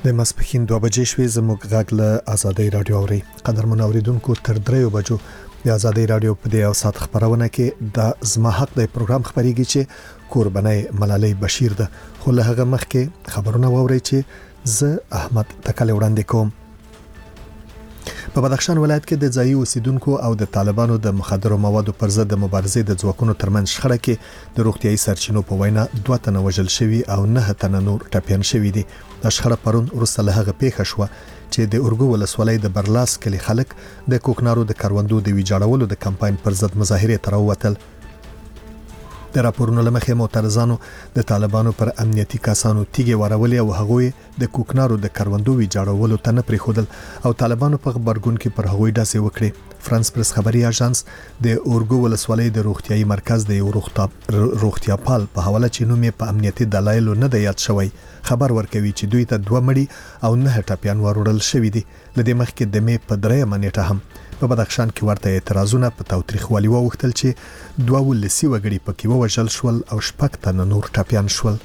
د ماسپښین 2 بجې شوې زموږ غږ له آزادۍ رادیو اوري قدرمن اوریدونکو تر 3 بجو د آزادۍ رادیو په دې او سات خبرونه کې د زما حق د پروګرام خبريږي چې قرباني ملالۍ بشیر ده خو له هغه مخکې خبرونه ووري چې زه احمد تکل وړاندې کوم. په بدخشان ولایت کې د ځایي اوسیدونکو او د طالبانو د مخدرو موادو پر ضد د مبارزې د ځواکونو ترمنځ شخړه کې د روغتيایي سرچینو په وینا 2 تنه وژل شوي او 9 تنه نور ټپيان شوي دي. د شخړه پرون وروسته له هغه پیښه شو چې د اورګو ولسوالۍ د برلاس کلی خلک د کوکنارو د کاروندو د ویجاړولو د کمپاین پر ضد مظاهره تروتل. د راپورونو لمخې معترضانو د طالبانو پر امنیتي کسانو تیګي ورولې او هغوی د کوکنارو د کاروندو ویجاړولو ته نه پریښودل او طالبانو په خبرګون کې پر هغوی داسې وکړي. فرانس پریس خبري اژانس د اورګو ولسوالۍ د روغتيایي مرکز د روغتیا پال په حواله چې نوم په امنیتي دلایل نه دی یاد شوی خبر ورکوي چې دوی ته 2 مړي او 9 ټپيان وروړل شوی دي. لدې مخکې د مې په 3 منېټه هم په بدخشان کې ورته اعتراضونه په تاوتریخوالي وغوښتل چې 2 لسی وګړي پکې وژل شول او 6 تنه نور ټپيان شول.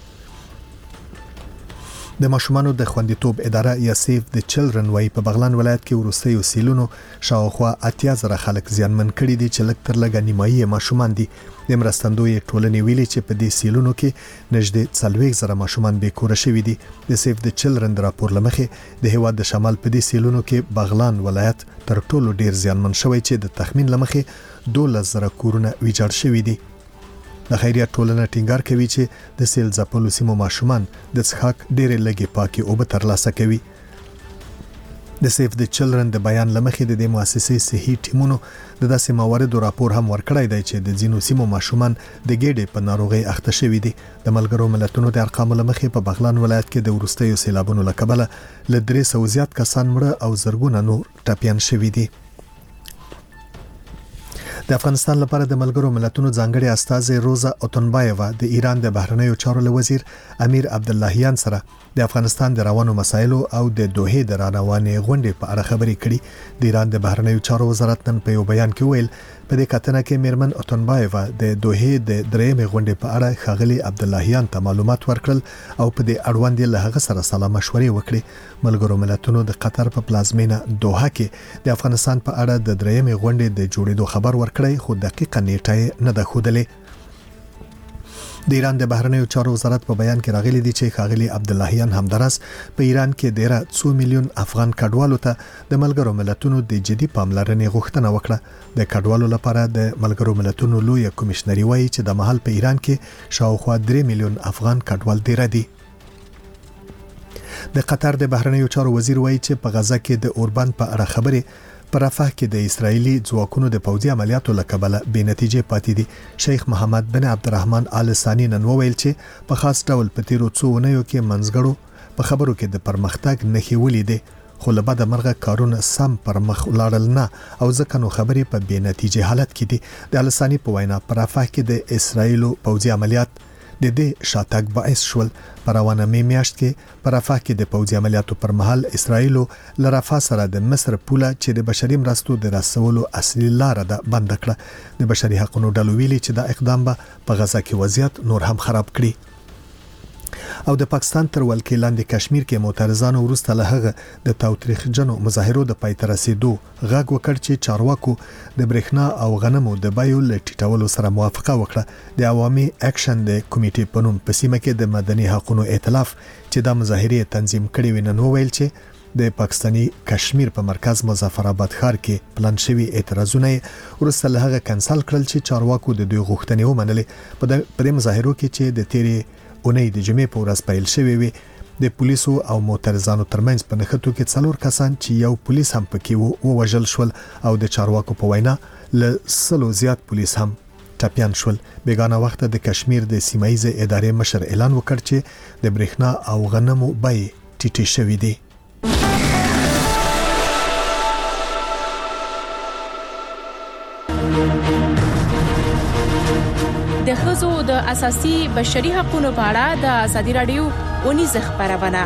د ماشومانو د خوندیتوب اداره یا سیف د چلډرن وای په بغلان ولایت کې ورستیو سیلونو شاوخوا 80,000 خلک زیانمن کړي دي چې لږ تر لږه نیمایي ماشومان دي. د مرستندوی ټولنې ویلي چې په دې سیلونو کې نږدې 40,000 ماشومان بې کور شوي دي. د سیف د چلډرن راپور لمخې د هیواد د شمال په دې سیلونو کې بغلان ولایت تر ټولو ډیر زیانمن شوی چې د تخمین لمخې 12,000 کورونه ویجاړ شوي دي. د خیریت ټولنه ټینګار کوي چې د سیل ځپلو سیمو ماشومان د څښاک ډېرې لږې پاکي اوبه ترلاسه کوي. د سیف د چلډرن د بیان لمخې د مؤسسې صحي ټیمونو د داسې مواردو راپور هم ورکړی دی چې د ځینو سیمو ماشومان د ګېډې په ناروغي اخته شوي دي. د ملګرو ملتونو د ارقامو لمخې په بغلان ولایت کې د ورستیو سیلابونو له کبله له 300 زیات کسان مړه او زرګونه نور ټپيان شوي دي. د افغانستان لپاره د ملګرو ملتونو ځانګړي استازي روزا اوتنبایوا د ایران د بهرنیو چارو وزیر امیر عبداللهیان سره د افغانستان د روانو مسایلو او د دوحې د روانې غونډې په اړه خبرې کړي. د ایران د بهرنیو چارو وزارت نن په یو بیان کې ویل په دې کتنه کې میرمن اوتنبایوا د دوحې د درېمې غونډې په اړه خاغلی عبداللهیان ته معلومات ورکړل او په دې اړوند له هغه سره سلا مشورې وکړي. ملګرو ملتونو د قطر په پلازمینه دوحه کې د افغانستان په اړه د درېمې غونډې د جوړېدو خبر ورکړی خو دقیقه نیټه نه ده ښودلې. د ایران د بهرنیو چارو وزارت په بیان کې راغلي دي چې خاغلی عبداللهیان همدارس په ایران کې ډیره 2 میلیون افغان کډوالو ته د ملګرو ملتونو د جدي پاملرنې غوښتنه وکړه. د کډوالو لپاره د ملګرو ملتونو لوی کمشنري وایي چې د محل په ایران کې شاوخوا 3 میلیون افغان کډوال ډیره دي. د قطر د بهرنیو چارو وزیر وایي چې په غزه کې د اوربان په اړه خبرې په رفح کې د اسرایلی ځواکونو د پوځي عملیاتو لکبله بې نتیجې پاتې دي. شیخ محمد بن عبدالرحمن آل ثانی نن وویل چې په خاص ډول په تیرو 2 اونیو کې منځګړو په خبرو کې د پرمختګ نښې ولیدې خو له بده مرغه کارونه سم پر مخ لاړل نه او ځکه نو خبرې په بې نتیجې حالت کې دي. د آل ثانی په وینا په رفح کې د اسرایلو پوځي عملیات د دې شاتګ باعث شول. پر روانه میاشت کې پر رفح کې د پوځي عملیاتو پر مهال اسرایلو له رفح سره د مصر پوله چې د بشري مرستو د رسولو اصلي لار ده بند کړه. د بشري حقوقو ډلو ویلي چې دا اقدام به په غزه کې وضعیت نور هم خراب کړي. او د پاکستان تر ولکې لاندې کشمیر کې معترضانو وروسته له هغه د تاوتریخجنو مظاهرو د پای ته رسیدو غږ وکړ چې چارواکو د برېښنا او غنمو د بیو له ټیټولو سره موافقه وکړه. د عوامي اکشن د کمیټې په نوم په سیمه کې د مدني حقوقو ائتلاف چې د مظاهرې تنظیم کړي ونن وویل چې د پاکستانی کشمیر په مرکز مظفرآباد ښار کې پلان شوی اعتراضونه وروسته له هغه کنسل کړل چې چارواکو د دوی غوښتنې ومنلې. په دې مظاهرو کې چې د تیرې اونۍ د جمعې په ورځ پیل شوې وي د پولیسو او معترضانو ترمنځ په نښتو کې 4 کسان چې یو پولیس هم پکې ووژل شول او د چارواکو په وینا له 100 زیات پولیس هم ټپيان شول. بیگانه وخت د کشمیر د سیمایي ادارې مشر اعلان وکړ چې د برېښنا او غنمو بیې ټیټې شوې دي. د ښځو د اساسي بشري حقوقو په اړه د ازادي رادیو ونیز خبرونه.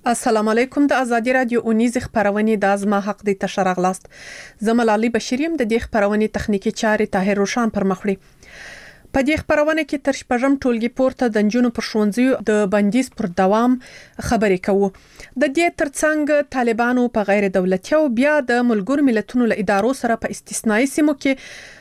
السلام علیکم. د ازادي رادیو اونیز خبرونه د ازما حق د تشرغلاست زملالي بشریم د دې خبرونه تخنیکی چارې طاهر روشان پر مخ وړي. په دې خبرونه کې تر شپږم ټولګي پورته د نجونو پر ښوونځیو د بندیز پر دوام خبرې کوو. د دې ترڅنګ طالبانو په غیر دولتي او بیا د ملګرو ملتونو له ادارو سره په استثنایی سیمو کې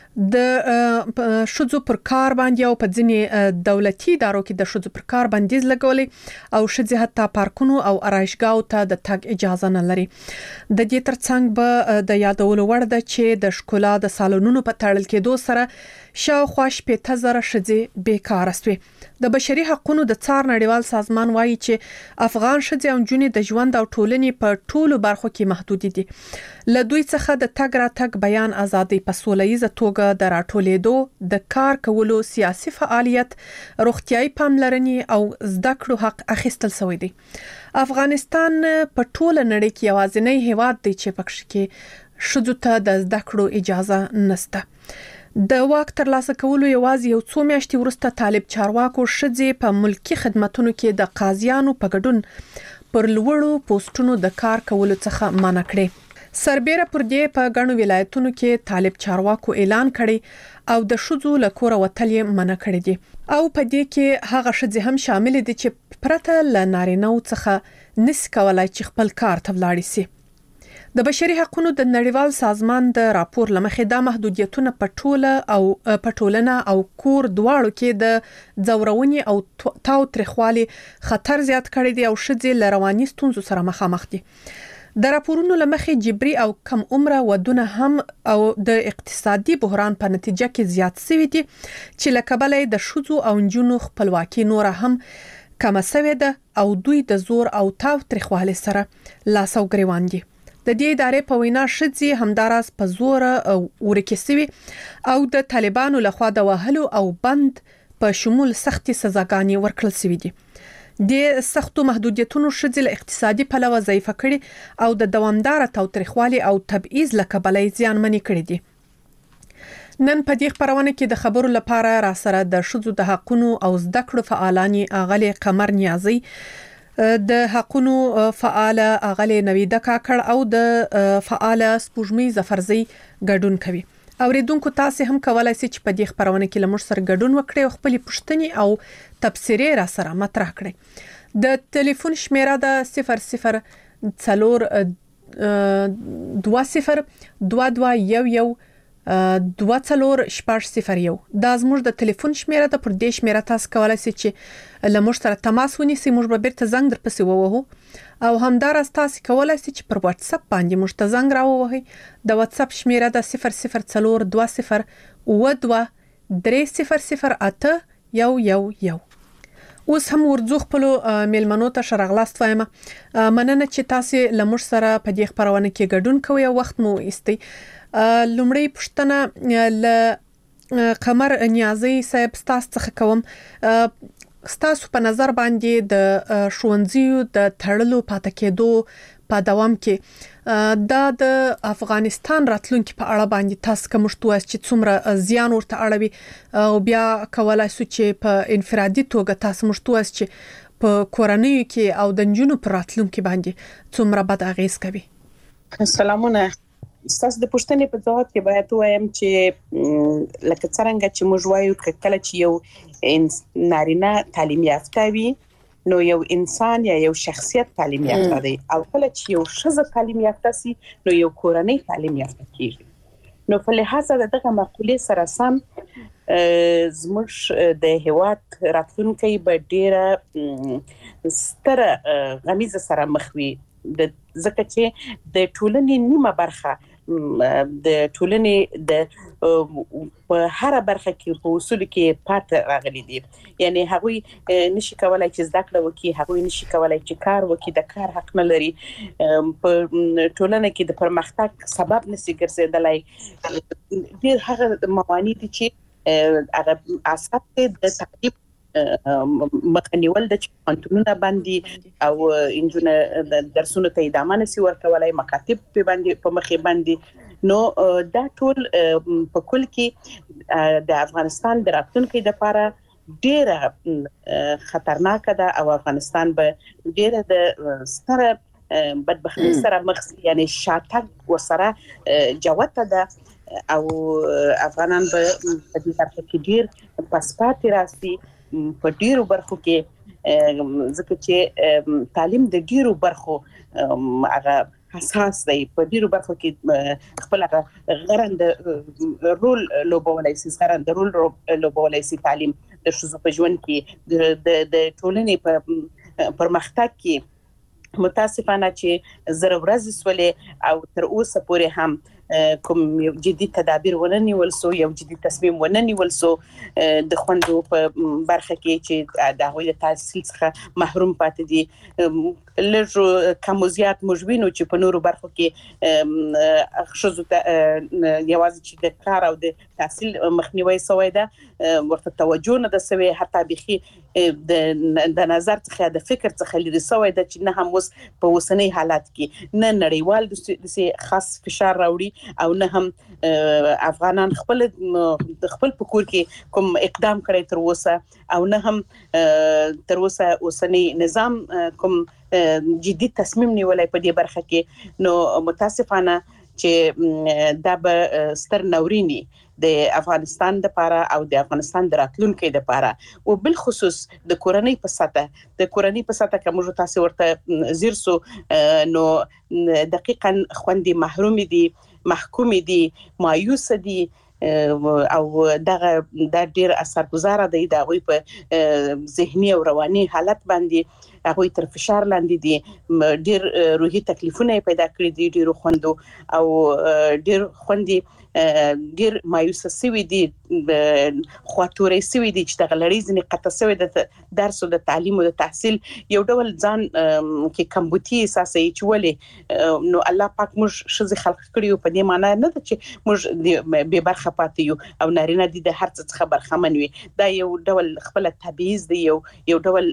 د شذو پر کار باندې او په ځینې دولتي ادارو کې د شذو پر کار بندیز لګولې او شذې حتی پارکونو او آرایشګاو ته د تګ اجازه نه لري. د دې ترڅنګ به د یادولو وړ ده چې د ښکلا د سالونونو په تړل کېدو سره شاوخوا 15,000 شذې بیکاره شوې. د بشري حقوقو د څار نړیوال سازمان وایي چې افغان شذې او جنې د ژوند او ټولنې په ټولو برخو کې محدود دي. له دوی څخه د تګ راتګ بیان ازادي په سولهییزه توګه د راټولېدو د کار کولو سیاسي فعالیت روغتيایي پاملرنې او زده کړو حق اخیستل شوی دی. افغانستان په ټوله نړۍ کې یوازینی هیواد دی چې پکې کې شذو ته د زده کړو اجازه نشته. د واک ترلاسه کولو یوازې یو څو میاشتې وروسته طالب چارواکو شذې په ملکی خدماتو کې د قاضیانو په ګډون پر لوړو پوسټونو د کار کولو څخه منع کړي. سربېره پر دې په غنو ولایتونو کې طالب چارواکو اعلان کړي او د شذو له کور وتل یې منع کړي دي او په دې کې هغه شذې هم شامل دي چې پرته ل نارینه څخه نس کولای چې خپل کار ته ولاړ شي. د بشري حقوقو د نړیوال سازمان د راپور لمخې دا محدودیتونه په ټولنه او کور دواړو کې د ځورونې او تاو ترخوالي خطر زیات کړی دي او شذې له رواني ستونزو سره مخامخ دي. د راپورونو لمخې جبري او کم عمره ودونه هم او د اقتصادي بحران په نتیجه کې زیات شوي دي چې لکبلې د شذو او نجونو خپلواکي نور هم کم شوی ده او دوی د زور او تاو ترخوالي سره لاس او ګریوان دي. د دې ادارې په وینا شذې همداراز په زور ورکه شوی او د طالبانو لخوا د وهلو او بند په شمول سختي سزاګانې ورکړل شوې دي. د سختو محدودیتونو شذې له اقتصادي پلوه ضعیف کړي او د دوامدار تاوتریخوالي او تبعیض لکبلې زیانمنې کړي دي. نن په دې خبرونه کې د خبرو لپاره را سره د شذو د حقوقو او زده کړو فعالانی اغلی قمر نیازي، د حقوقو فعال اغلی نویده کاکړ او د فعال سپوږمۍ ظفرزی ګډون کوي. اوریدونکو تاسو هم کولای شئ چې په دې خبرونه کې لمر سره ګډون وکړئ او خپل پوښتنې او تبصرې را سره مطرح کړئ. د ټلیفون شمیره د 00 4 20 2211 24 دا زموږ د ټلیفون شمیره ده. پر دې شمیره تاسو کولای شئ چې لمر سره تماس ونیسئ، موږ به بیرته زنګ در پسې ووهو او همدارس تاسو کولای شئ چې پر واتس اپ باندې موږ ته زنګ راووهئ. د واتس اپ شمیره د 00 20 300 اوس هم ورځو خپل میلمنو ته شرغلاست وایم. مننه چې تاسو لمر سره په دې خبرونه کې ګډون کوئ او وخت مو ایستئ. لومړی پوښتنه ل قمر نیازي صاحب تاسو څخه کوم، ستاسو په نظر باندې د ښوونځیو د تړلو پاتې کېدو په دوام کې دا د افغانستان راتلونکي په اړه باندې تاسو کوم شتوس چې څومره زیان ورته اړوي او بیا کولای شو چې په انفرادي توګه تاسو مشتوس چې په کورنۍ کې او د جنونو پر راتلونکي باندې څومره بد اغیز کوي. سلامونه. تاسو د پوښتنې په ځواب کې باید وایم چې لکه څنګه چې موږ وایو کله چې یو نارینه تعلیم یافته وي نو یو انسان یا یو شخصیت تعلیم یافته دی، او کله چې یو ښځه تعلیم یافته سي نو یو کورنۍ تعلیم یافته کیږي. نو په لحاظ دغه مقولې سره سم زموږ د هیواد راتلونکي به ډیره ستره غمیزه سره مخ وي، ځکه چې د ټولنې نیمه برخه د ټولنې د په هر برخه کې په اصول کې پات راغلي دي. یعنی هغوی نشي کولای چې زده کړه وکړي، هغوی نشي کولای چې کار وکړي، د کار حق نه لري، په ټولنه کې د پرمختګ سبب نشي ګرځیدلای. ډیر هغه موانع دي چې هغه اساس د تعلیم مخنیول د چانتونونه باندې او انجنونو درسونو ته ادامه نشي ورکولای، مکاتب په باندې په مخې باندې. نو دا ټول په کل کې د افغانستان د راتلونکي لپاره ډېره خطرناک ده او افغانستان به ډېره د ستره بدبختی سره مخ یعنی شاتګ وسره جوته ده او افغانان به په دې طرف کې ډېر پاسپورت راسي په ډېرو برخو کې ځکه چې تعلیم د ډېرو برخو هغه حساس دی په ډیرو برخو کې خپل غرند رول لوبولای شي تعلیم د شوزو په ژوند کې د ټولنې په پرمختګ کې متاسفانه چې زره ورځې سولې او تر اوسه پورې هم کوم جدي تدابیر وننیول سو یو جدي تصمیم وننیول سو د خوندو په برخه کې چې د هغوی د تحصیل څخه محروم پاتې دي لږ کم زیات مجبینو چې په نورو برخو کې خصوصا یوازې چې د کار او د تحصیل مخنیوي سوی ده ورته توجه نه ده سوی حتی بخي د نظر څخه د فکر څخه لري سوی ده چې نه هم اوس په اوسنۍ حالات کې نه نړیوال د خاص فشار راوړي او نه هم افغانان خپل پکور کې کوم اقدام کړی تر اوسه او نه هم تر اوسه اوسنۍ نظام کوم جدي تصمیم نیولای په دې برخه کې نو متاسفانه چې دا به ستر نورینی د افغانستان لپاره او د افغانستان د راتلونکو لپاره او بل خصوص د کورنۍ په ساته کوم تاسو ورته زیرسو نو دقیقاً خوندې محروم دي محکوم دي مایوس دي او دا ډیر اثرګذار دی دا غوي په ذهني او رواني حالت باندې هغه تر فشار لاندې دي ډیر روحي تکلیفونه پیدا کړی دي ډیر خوندو او ډیر خوندې ډیر مایوس سوي دي خواتوري سوي دي چې د غلړې ځنې قطع سوي د درس او د تعلیم او د تحصیل یو ډول ځان کې کمبوتي اساسي چولې نو الله پاک موږ شزي خلق کړیو په دې معنی نه چې موږ به برخه پاتې یو او نارینه دي د هر څه څخه برخمن وي دا یو ډول خپل تبعیض دی یو ډول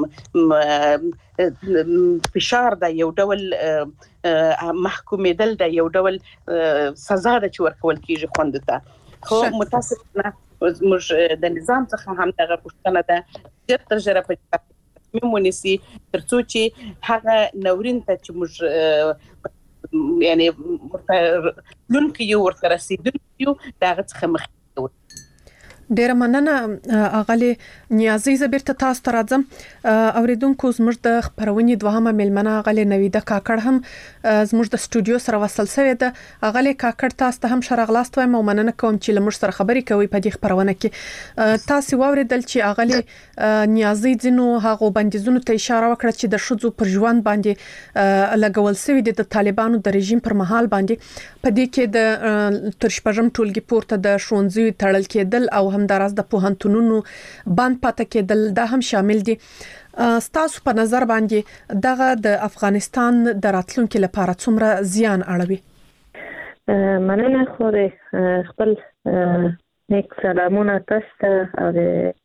فشار دا یو ډول محکومېدل دا یو ډول سزا ده چې ورکول کیږي خوند ته خو متاسفانه موږ د نظام څخه هم دغه پوښتنه ده چې تجربه په تصمیم ونیسي ترڅو چې هغه نورین ته چې موږ یعنی لونکي یو ورته رسیدونکي دغه څخه مخ ډیر مننه اغلی نیازي زبرته تاسو ته راځم اوریدونکو زموږ د خبرونې دوهمه ملمنه اغلی نویده کاکړ هم زموږ د سټوډیو سره وصل شوی ده اغلی کاکړ تاسو ته هم شرغلاست وایم او مننه کوم چې لمر سره خبرې کوي په دې خبرونه کې تاسو واوریدل چې اغلی نیازي ځینو هغه بندیزونو ته اشاره وکړه چې د شذو پر ژوند باندې لګول شوی د طالبانو د رژیم پر مهال باندې په دې کې د تر شپږم ټولګي پورته د شونځي تړل کېدل او همداراز د پوهنتونونو بند پاتې کېدل دا هم شامل دي ستاسو په نظر باندې دغه د افغانستان د راتلونکو لپاره څومره زیان اړوي مننه خو خپل نیک سلامونه تاسو ته او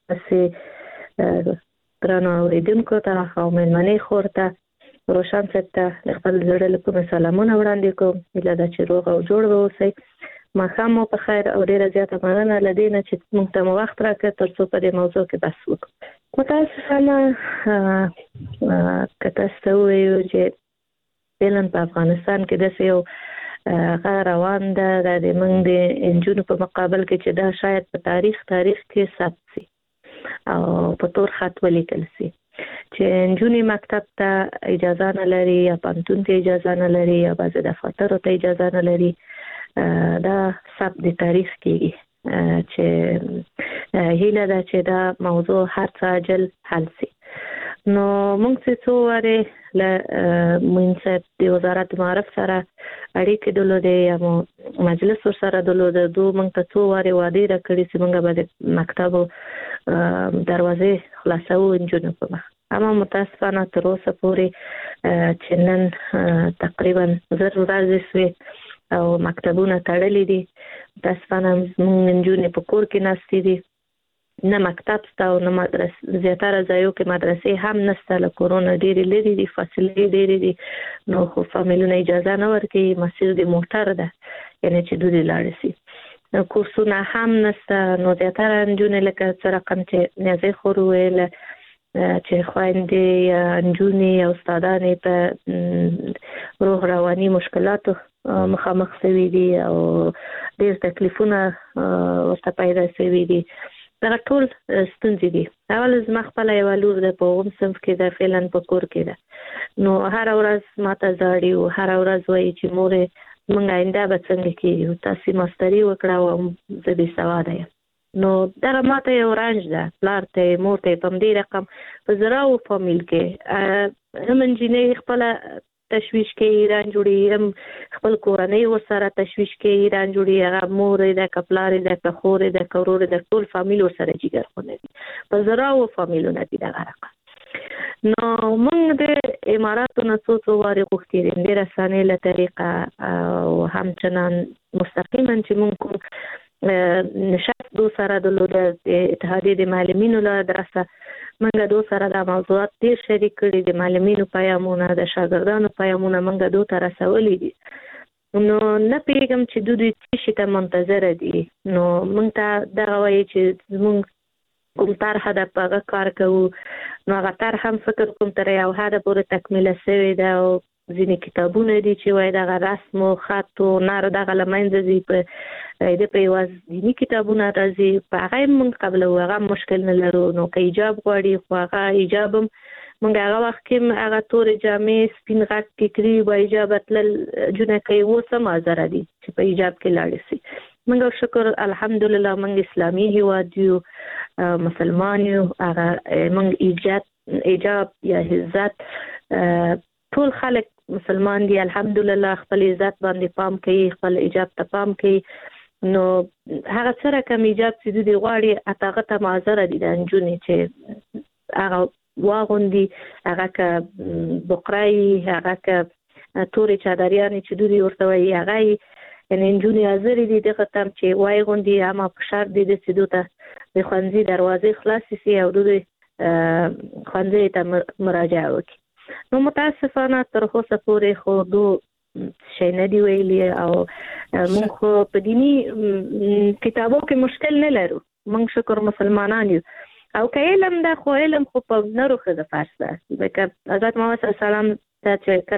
د درنو اوریدونکو ته او مېلمنې خورته روشن ته خپل زړه له کومه سلامونه وړاندې کوم اله دا چې روغ او جوړ اوسئ ما خامو په خیر او ډیره زیاته مننه لدینه چې موږ ته وخت راکړ ترڅو په دې موضوع کې بحث وکړو متاسفانه کته ستوي چې بلن په افغانستان کې د یو روان ده د موږ د انجونو په مقابل کې چې دا شاید په تاریخ کې ثبت شي او په تور خط ولیکل شي چې انجونی مکتب ته اجازه نه لري یا پانتون ته اجازه نه لري یا بعض دفاتر ته اجازه نه لري دا سب د تاریخ کې چې هیله ده چې دا موضوع هر څه عاجل حل شي نو موږ څه واره له منصب د وزارت معرف سره اړیکې درلودې یا مجلس سره درلوده دوه موږ ته څو واره وعده راکړې چې موږ به د مکتب دروازې خلاصو انجونو په مخ اما متاسفانه تر اوسه پورې چې نن تقریبا زر ورځې سوي او مکتبونه تړلې دي متاسفانه موږ انجونې په کور کې ناستې دي نه مکتب ستا او نه مدرسه زیاتره ځایو کې مدرسې هم نشته له کورونا ډېرې لرې دي فاصلې ډېرې دي نو خو فامیلونه اجازه نه ورکوي مسیر د موټر ده یعنې چې دوی لاړ شي کورسونه هم نشته. نو زیاتره نجونې لکه څه رقم چې نیازي خور ویل چې خويندې یا نجونې او استادانې په روح رواني مشکلاتو مخامخ شوي دي او ډېر تکلیفونه ورته پیدا شوي دي. دا ټول ستونزې دي. اول زما خپل یو لور د په اوم صنف کې د فعلا په کور کې ده. نو هر ورځ ماته زاړي او هر ورځ وایي چې مورې مونږ آینده به څنګه کېږو، تاسې ماستري وکړه او زه بې سواده یم. نو دغه ماته یو رنج ده، پلار ته مور ته په همدې رقم په زراو فامیل کې هم انجینري خپله تشویش کوي رنج وړي، هم خپل کورنۍ ورسره تشویش کوي رنج وړي، هغه مور یې ده که پلار یې ده که خور یې ده که ورور یې ده، ټول فامیل ورسره جګر خونه دي، په زراو فامیلونه دي دغه رقم. نو موږ د اماراتو نه څو وارې غوښتي دي د رسنۍ له طریقه او همچنان مستقیما چې موږ کوم نشست دو سره د اتحادیې د معلمینو له درسه موږ دو سره د موضوعات ډېر شریک کړي، د معلمینو پیامونه د شاګردانو پیامونه موږ دو ته رسولي دي. نو نه پوهېږم چې دوی څه شي ته منتظره دي. نو موږ ته دغه وایي چې زموږ کوم طرحه ده په هغه کار کوو. نو هغه طرح هم فکر کوم تر یو حده پورې تکمیله شوې ده او ځینې کتابونه دي چې وایي دغه رسم و خط و نر دغه له منځه ځي، د په یوازې دیني کتابونه راځي، په هغه یې موږ قبلوو، هغه مشکل نه لرو. نو که ایجاب غواړي خو هغه ایجاب هم موږ هغه وخت کې هغه تورې جامې سپین غټ ټیکري با ایجاب تلل جونکۍ اوس هم حاضره دي چې په ایجاب کې لاړې شي. موږ شکر الحمدلله موږ اسلامي هیواد یو، مسلمان یو، هغه موږ ایجاب یا عزت ټول خلک مسلمان دي الحمدلله، خپل عزت باندې پام کوي، خپل ایجاب ته پام کوي. نو هغه سره کوم ایجاب چې دوی غواړي هغه ته معذره دي د نجونې چې هغه واغوندي، هغه که بقرای، هغه که تورې چادریانې چې دوی ورته وایي هغه یعنې نجونې حاضرې دي دغه ته چې واغوندي، اما په شرط دي چې دوی ته د ښوونځي دروازې خلاصې شي او دوی ښوونځي ته مراجعه وکړي. نو متاسفانه تر اوسه پورې خو دو شي نه دی ویلي او موږ خو په دیني کتابو کې مشکل نه لرو، موږ شکر مسلمانان یو. او که علم ده خو علم خو په نرو ښځه فرض ده، ځکه حضرت محمد صلی الله علیه وسلم ته چې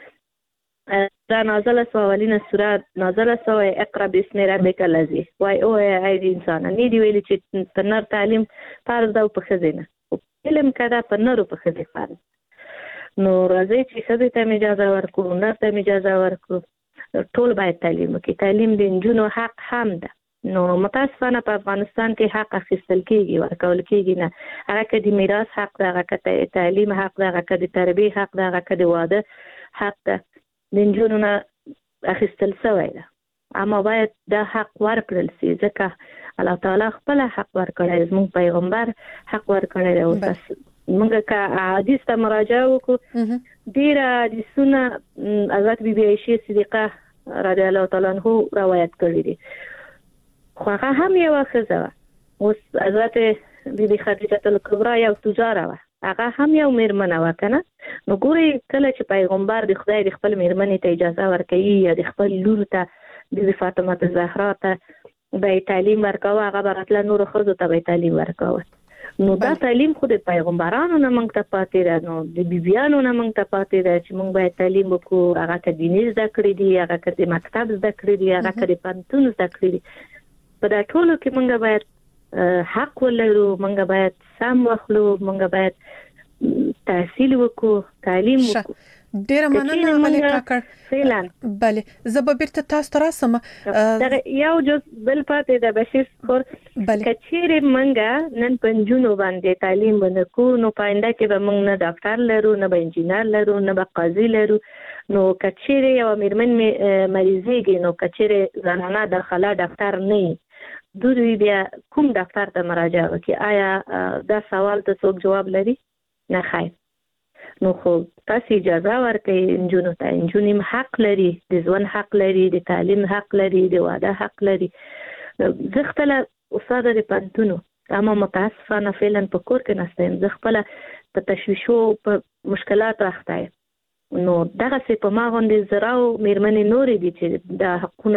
کله دا نازله سوه اولینه سوره نازله سوه اقرا باسم ربک الذی، وایي او ای د انسانه نه دی ویلي چې په نر تعلیم فرض ده او په ښځې نه، علم که ده په نرو په ښځې فرض. نو راځي چې ښځې ته اجازه ورکړو، نر ته اجازه ورکړو، ټول باید تعلیم وکړي. تعلیم د نجونو حق هم ده. نو متاسفانه په افغانستان کې حق اخیستل کېږي، ورکول کېږي نه. هغه که د میراث حق ده، هغه که د تعلیم حق ده، هغه که د تربیې حق ده، هغه که د واده حق ده، د نجونو نه اخیستل شوی ده. اما باید دا حق ورکړل شي، ځکه الله تعالی خپل حق ورکړی، زموږ پیغمبر حق ورکړی دی. موږ که حدیث ته مراجعه وکړو، ډېر حدیثونه حضرت بی بی عایشې صدیقه رضی الله تعالی عنها روایت کړي دي، خو هغه هم یوه ښځه وه. اوس حضرت بی بی خدیجه الکبرا یو تجاره وه، هغه هم یو میرمنه وه که نه. نو ګورئ کله چې پیغمبر د خدای د خپل میرمنې ته اجازه ورکوي یا د خپل لور ته بی بی فاطمه زهرا ته به یې تعلیم ورکوه، هغه به راتله نورو ښځو ته به یې تعلیم ورکوه. نو دا تعلیم خو د پیغمبرانو نه موږ ته پاتې ده، نو د بیبیانو نه موږ ته پاتې ده چې موږ باید تعلیم وکړو. هغه که دیني زده کړې دي، هغه که د مکتب زده کړې دي، هغه که د پوهنتون زده کړې دي، په دا ټولو کې موږ باید حق ولرو، موږ باید سم واخلو، موږ باید تحصیل وکړو، تعلیم وکړو. ډیره مننه ملک کاکړ. فعلا بله زه به بیرته تاسو ته راسم. یو جز بل پاتې د بشیر خور کچېرې منګه نن پنځونو باندې تعلیم ونکو، نو پاینده کې به موږ نه ډاکټر لرو، نه به انجینر لرو، نه به قاضي لرو. نو کچېرې یو میرمن مریضېږي، نو کچېرې زنانه داخله ډاکټر نه دوی بیا کوم ډاکټر ته مراجعه وکړي؟ آیا دا سوال ته څوک جواب لري؟ نه خیر. نو خو تاسو اجازه ورکړئ نجونو ته، نجونې حق لري، د ژوند حق لري، د تعلیم حق لري، د واده حق لري. زه خپله استاده د پوهنتونو، اما متاسفانه فعلا په کور کې نسته یم، زه خپله په تشویشو په مشکلات اخته یم. نو دغسې په ما غوندې زراو میرمنې نورې دي چې دا حقونه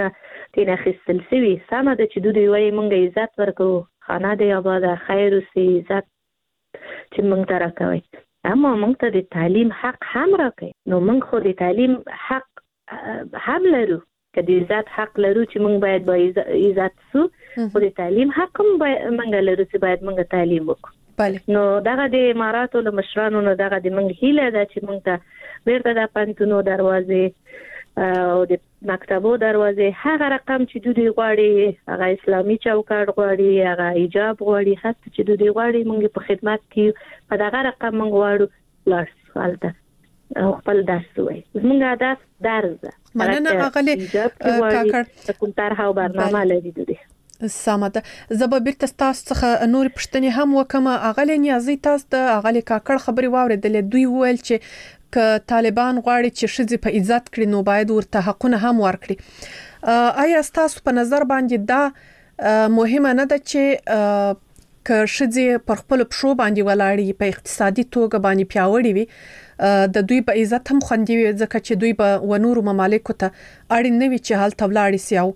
تینا خستل سوي سمه د چې دوی وایي مونږ عزت ورکو خانه دی آباد خیر اوسې عزت چې مونږ ته راکوي اما مونږ ته د تعلیم حق هم راکوي نو مونږ خو د تعلیم حق هم لرو که د عزت حق لرو چې مونږ باید با عزت سو خو د تعلیم حق هم مونږ لرو چې باید مونږ تعلیم وکړو نو دغه د اماراتو له مشرانو نو دغه د مونږ هیله ده چې مونږ ته بیرته د پانتونو دروازې او د مکتبو دروازې هغه رقم چې دوی غواړي هغه اسلامي چوکاټ غواړي هغه حجاب غواړي هڅه چې دوی غواړي مونږ په خدمت کې په دغه رقم مونږ غواړو لاس حالته او خپل درس وای زموږ هدف درس ده مننه اغلی کاکړ کوم طرح او برنامه لري دوی سامده زبا بیرته تاسو څخه نور پښتنې هم وکم اغلی نیازي تاسو د اغلی کاکړ خبري واوریدلې دوی ویل چې ک طالبان غواړي چې شذ په عزت کړي نو باید ورته حقونه هم ورکړي آیا تاسو په نظر باندې دا مهمه نه ده چې ک شذ پر خپل پښو باندې ولاړی په اقتصادي توګه باندې پیاوړي وي د دوی په عزت هم خوندي وي ځکه چې دوی په ونورو ممالکو ته اړین نه وي چې حال تولاړي سیاو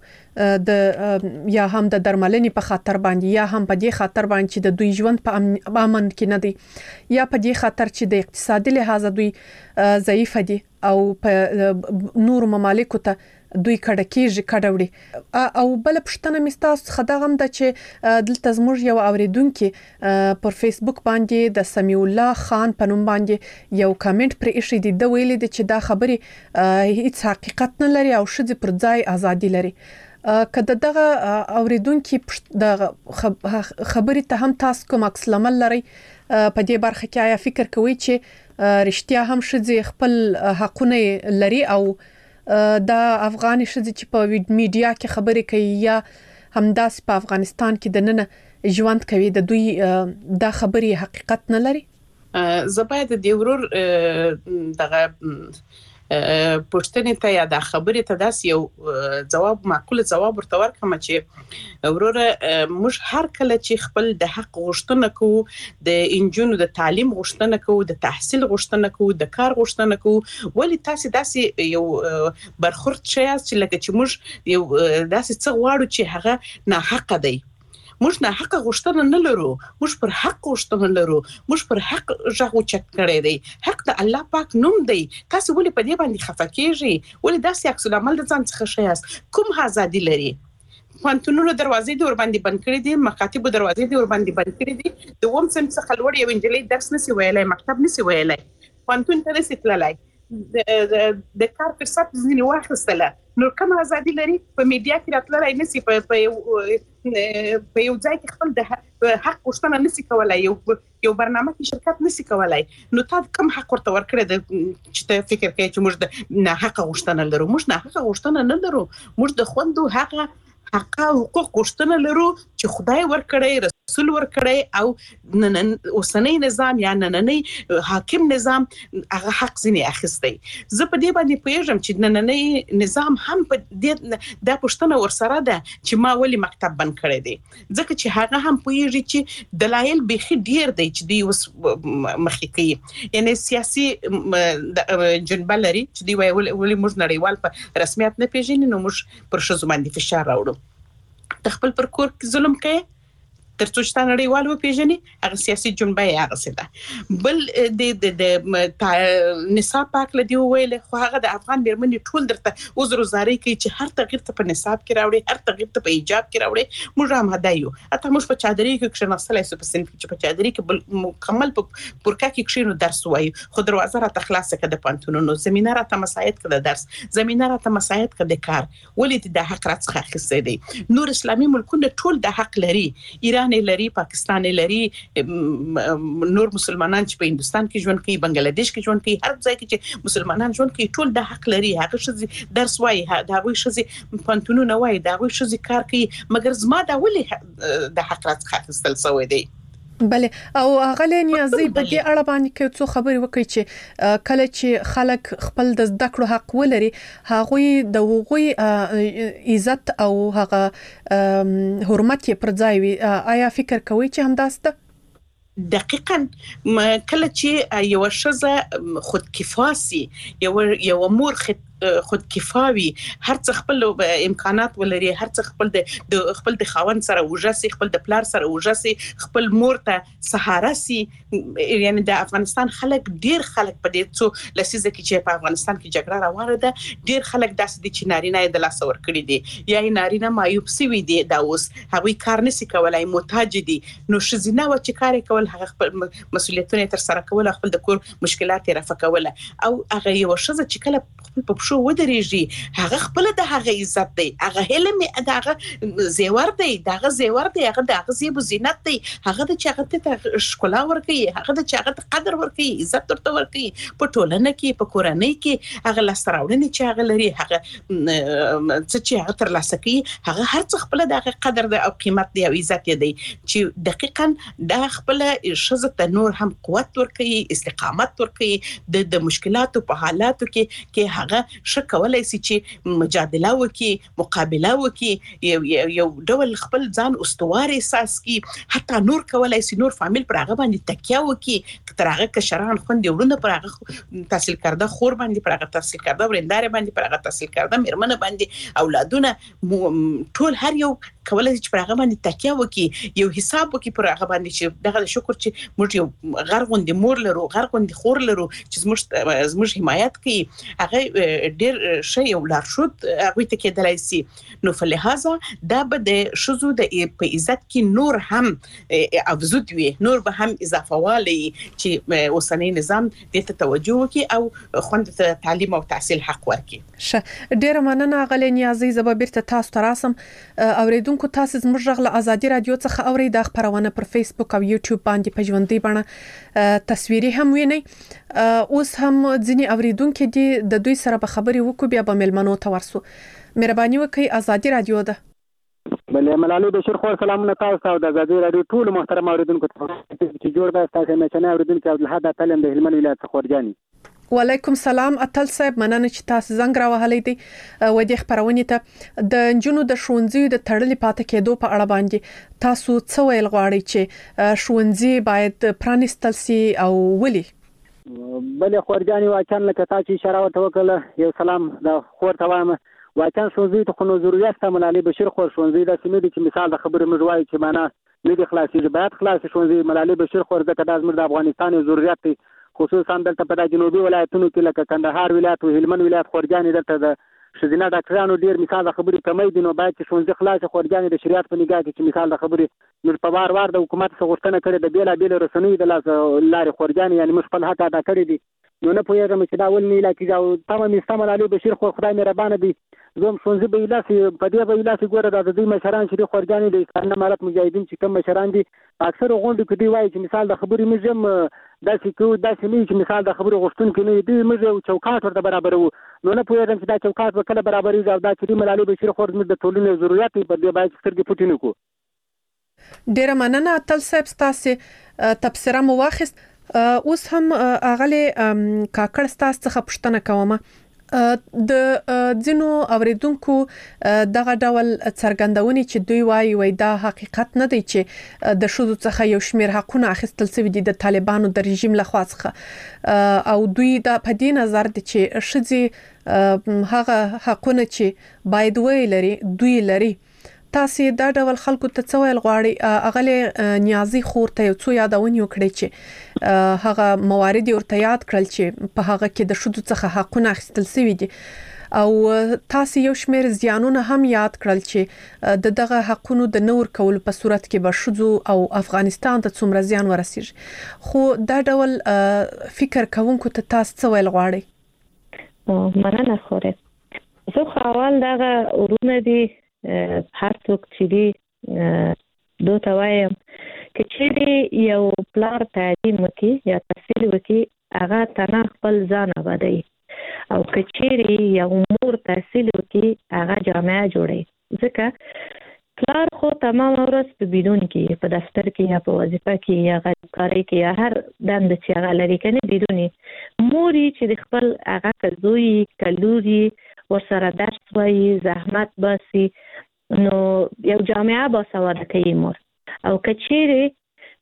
د یا هم د درملنې په خاطر باندې یا هم په دې خاطر باندې چې د دوی ژوند په امن کې نه دی یا په دې خاطر چې د اقتصادي لحاظ دوی ضعیف دي او په نورو ممالکو ته دوی کډوړي او بل پښتنه مستاس خداغم د چې دلته زموږ یو اوریدونکو پر فیسبوک باندې د سمیع الله خان په نوم باندې یو کمنټ پر ایشي دی د ویل دي چې دا خبري هیڅ حقیقت نه لري او شذ پر ځای ازادي لري کله دغه اوریدونکو د خبري ته هم تاسو کوم عکس العمل لري په دې برخه کې آیا فکر کوئ چې رښتیا هم شذ خپل حقونه لري او دا افغاني شذ چې په میډیا کې خبرې کوي یا همداس په افغانستان کې د نن ژوند کوي د دوی دا خبري حقیقت نه لري زباید د ورور دغه پښتنې ته یا د خبرې ته داس یو جواب معقول جواب ورته ورکړم چې وروره موږ هر کله چې خپل د حق غوښتنه کوو د انجونو د تعلیم غوښتنه کوو د تحصیل غوښتنه کوو د کار غوښتنه کوو ولی تاسو داسې یو برخورد شي چې لکه چې موږ یو داسې څه غواړو چې هغه نه حق دی موږ نه حق غوښتنه نه لرو موږ پر حق غوښتنه لرو موږ پر حق ژغو چک کړی دی حق د الله پاک نوم دی تاسو ولې په دې باندې خفه کیږئ ولې داسې عکس العمل د ځان څخه شیاست کوم ازادي لري پانتونونو دروازې دی ور باندې بند کړې دي مکاتب دروازې دی ور باندې بند کړې دي د ووم سم څخه لوړ یو انجلۍ درس نسی ویلای مکتب نسی ویلای پانتون ته نسی تللای د کار فرصت ځینې واخیستله نو کوم ازادي لري په میډیا کې راتلای نسی په یو ځای کې خپل د حق غوښتنه نسی کولای یو برنامه کې شرکت نسی کولای نو تاسو کوم حق ورته ورکړی چې ته فکر کوي چې موږ نه حق غوښتنه لرو موږ نه حق غوښتنه نه لرو موږ د خوندو حق حقوق غوښتنه لرو چې خدای ورکړی رسول ورکړی او نن اوسنۍ نظام یا نننۍ حاکم نظام هغه حق ځنی اخیستی زه په دې باندې پوهیږم چې نننۍ نظام هم په دې د پښتنه ورسره ده چې ما ولې مکتب بند کړی دی ځکه چې هغه هم پوهیږي چې دلایل بيخي ډیر دی چې دی وس مخکې کوي یعنی سیاسي جنبه لري چې دی ولې موږ نړیوال په رسمیت نه پیژنې نو موږ پر شذ باندې فشار راوړو خپل پر کور ظلم کوي ترڅو چې نړیوال و پیژنې هغه سیاسي جنبه یې هغه څه ده بل د نصاب پاک لدی ویل خو هغه د افغان بیرمنې ټول درته عذر زاري کوي چې هر تغییر ته په نصاب کې راوړي هر تغییر ته په ایجاب کې راوړي موږ هم هدايو اته موږ په چادرې کې کښناستلای سو په سن کې په چادرې کې مکمل په پورکا کې کښینو درس وایو خو دروازه را تخلاص کړه د پانتونونو زمينه را ته مساعد کړه درس زمينه را ته مساعد کړه د کار ولې د حق راڅخه خسته دي نور اسلامي ملکونه ټول د حق لري ایران لري پاکستان لري نور مسلمانان چې په هندستان کې ژوند کوي بنگلاديش کې ژوند کوي هر ځای کې چې مسلمانان ژوند کوي ټول د حق لري هغه شې درس وایي دا وایي شې پانتونونه وایي دا وایي شې کار کوي مګر زما دا ولې د حق راڅخه خستل سوی دی بله او غلې نیازي په دې اړه باندې کې څو خبرې وکړي چې کله چې خلک خپل د زده کړو حق ولري هغه د هغوی عزت او هغه حرمت پر ځای وي آیا فکر کوي چې همداسته دقیقاً کله چې یو شزه خودکفاسي یو مور خودکفاوي، هر څه خپل امکانات ولري، هر څه خپل د خاوند سره وژاسي، خپل د پلار سره وژاسي، خپل مور ته سهارا سي. یعنی د افغانستان خلک ډیر خلک په دې څو لسیزه کې چې په افغانستان کې جګړه روانه ده، ډیر خلک داسې دي چې نارینه د لاس ور کړی دي یا نارینه مایوب سوي دي، دا اوس هغوی کار نشي کولای، محتاج دي. نو شزینه و چې کار کول، هغه خپل مسؤلیتونه تر سره کول، خپل د کور مشکلات رفع کول، او هغه یو شزه چې کله په پښو ودرېږي، هغه خپل د هغه عزت دی، هغه علم دی، هغه زیور دی، هغه زیور دی، هغه د هغه زیب زینت دی، هغه د چې هغه ته ښکلا ورکوي، هغه د چې هغه ته قدر ورکوي، عزت ورته ورکوي په ټولنه کې، په کورنۍ کې، هغه لاسته راوړنې چې هغه لري، هغه څه چې هغه ترلاسه کوي، هغه هر څه خپل د هغه قدر دی او قیمت دی او عزت دی، چې دقیقاً دا خپل ښځه ته نور هم قوت ورکوي، استقامت ورکوي، د مشکلاتو په حالاتو کې هغه ښه کولای شي چې مجادله وکړي، مقابله وکړي، یو ډول خپل ځان استوار احساس کړي، حتی نور کولای شي نور فامیل پر هغه باندې تکیه وکړي، تر هغه کشران خوندې ورونه پر هغه تحصیل کرده خور باندې، پر هغه تحصیل کرده ورنداره باندې، پر هغه تحصیل کرده میرمنه باندې، اولادونه ټول هر یو کولای شي پر هغه باندې تکیه وکړي، یو حساب وکړي پر هغه باندې چې دغه شکر چې موږ یو غرغوندې مور لرو، غرغوندې خور لرو چې زموږ حمایت کوي، هغه ډیر شی یو لارښود هغوی ته کېدلی شي. نو فلهذا دا به د ښځو په عزت کې نور هم افزود وي، نور به هم اضافه والی چې اوسنی نظام دې ته توجه وکړي او خوندو ته تعلیم او تحصیل حق ورکړي. ډیره مننه غلې نیازي. زه به بیرته تاسو ته راسم. اوریدونکو تاسو زموږ غږ له ازادي رادیو څخه اورئ. دا خبرونه پر فیسبوک او یوټیوب باندې په ژوندۍ بڼه تصویري هم وینئ. اوس هم ځینې اوریدونکو دي د دوی سره به خبرې وکړو، بیا به ملمنو ته ورسو. مهرباني وکړئ. ازادي رادیو ده. بلې ملالۍ بشیر خور، سلامونه تاسو ته او د ازادي رادیو ټول محترم اوریدونکو ته چې جوړ به تاسو مشنه اوریدونکو عبدالحد اتلم د هلمند ولایت څخه ورجاني. وعلیکم سلام اتل صاحب، مننه چې تاسو زنګ راوهلی دی و دې خبرونې ته د نجونو د ښوونځیو د تړلې پاتې کېدو په اړه باندې تاسو څه ویل غواړئ چې ښوونځي باید پرانیستل شي او ولې؟ بلې خورجاني واقعا لکه تا چې اشاره ورته وکړه، یو سلام د خور ته وایم، واقعا ښوونځي ته خو نو ضرورت شته. ملالۍ بشیر خور، ښوونځي داسې نه دي چې مثال د خبرې موږ وایو چې معنا نه دي خلاصېږي، باید خلاص ښوونځي. ملالۍ بشیر خور ځکه دا زموږ د افغانستان یو ضرورت دی، خصوصا دلته په جنوبي ولایتونو کې لکه کندهار ولایت او هلمند ولایت خورجاني دلته د ښځینه ډاکټرانو ډیر مثال د خبرې کمی دي، نو باید چې ښوونځي خلاص خورجاني د شریعت په نگاه کې چې مثال د خبرې موږ په وار د حکومت څخه غوښتنه کړې د بیلابېلو رسنیو د لارې خورجاني یعنی موږ خپل حق ادا کړی دي. نو نه پوهېږم چې دا ولې نه ایله کېږي او تمه مې ستا ملالۍ بشیر خور، خدای مهربانه دی، زه هم ښوونځي به ایله په دې به ایله ګوره دا د دوی مشران چې دي خورجاني د اسلامي امارت مجاهدین چې کوم مشران دي په اکثرو غونډو کې دوی وایي چې مثال د خبرې موږ هم داسې کوو، داسې نه وي چې مثال د خبرې غوښتونکي نه وي، دوی موږ یو چوکاټ ورته برابروو. نو نه پوهېږم چې دا چوکاټ به کله برابرېږي او دا چې دوی ملالۍ بشیر خور زموږ د ټولنې ضرورت دی، پر دې باید سترګې پټې نه کړو. ډیره مننه اتل صاحب، ستاسو تبصره مو واخیست. اوس هم اغلی کاکړ ستاسو څخه پوښتنه کوم، د ځینو اوریدونکو دغه ډول څرګندونې چې دوی وایي دا حقیقت نه دی چې د ښځو څخه یو شمېر حقونه اخیستل شوي دي د طالبانو د رژیم لخوا څخه، او دوی دا په دې نظر دي چې ښځې هغه حقونه چې باید ویلري دوی لري. تاسو دا ډول خلکو ته څه ویل غواړئ؟ اغلی نیازي خور ته یو څو یادونې وکړئ چې هغه موارد ورته یاد کړل چې په هغه کې د ښځو څخه حقونه اخیستل شوي دي، او تاسو یو شمېر زیانونه هم یاد کړل چې دغه حقونو د نه ورکولو په صورت کې به ښځو او افغانستان ته څومره زیان ورسیږي. خو دا ډول فکر کوونکو ته تاسو څه ویل غواړئ؟ مننه خوره. زه خو اول دغه ورونه دي هر څوک چې دی دوی ته وایم که چیرې یو پلار تعلیم وکړي یا تحصیل وکړي هغه تنها خپل ځان آبادوي، او که چیرې یو مور تحصیل وکړي هغه جامعه جوړوي، ځکه پلار خو تمام ورځ په بیرون کې په دفتر کې یا په وظیفه کې یا غریبکارۍ کې یا هر دنده چې هغه لري که نه بیرون، مور یې چې د خپل هغه که زوی که لور یې ورسره درس وایي، زحمت باسي، نو یو جامعه باسواده کوي مور. او که چیرې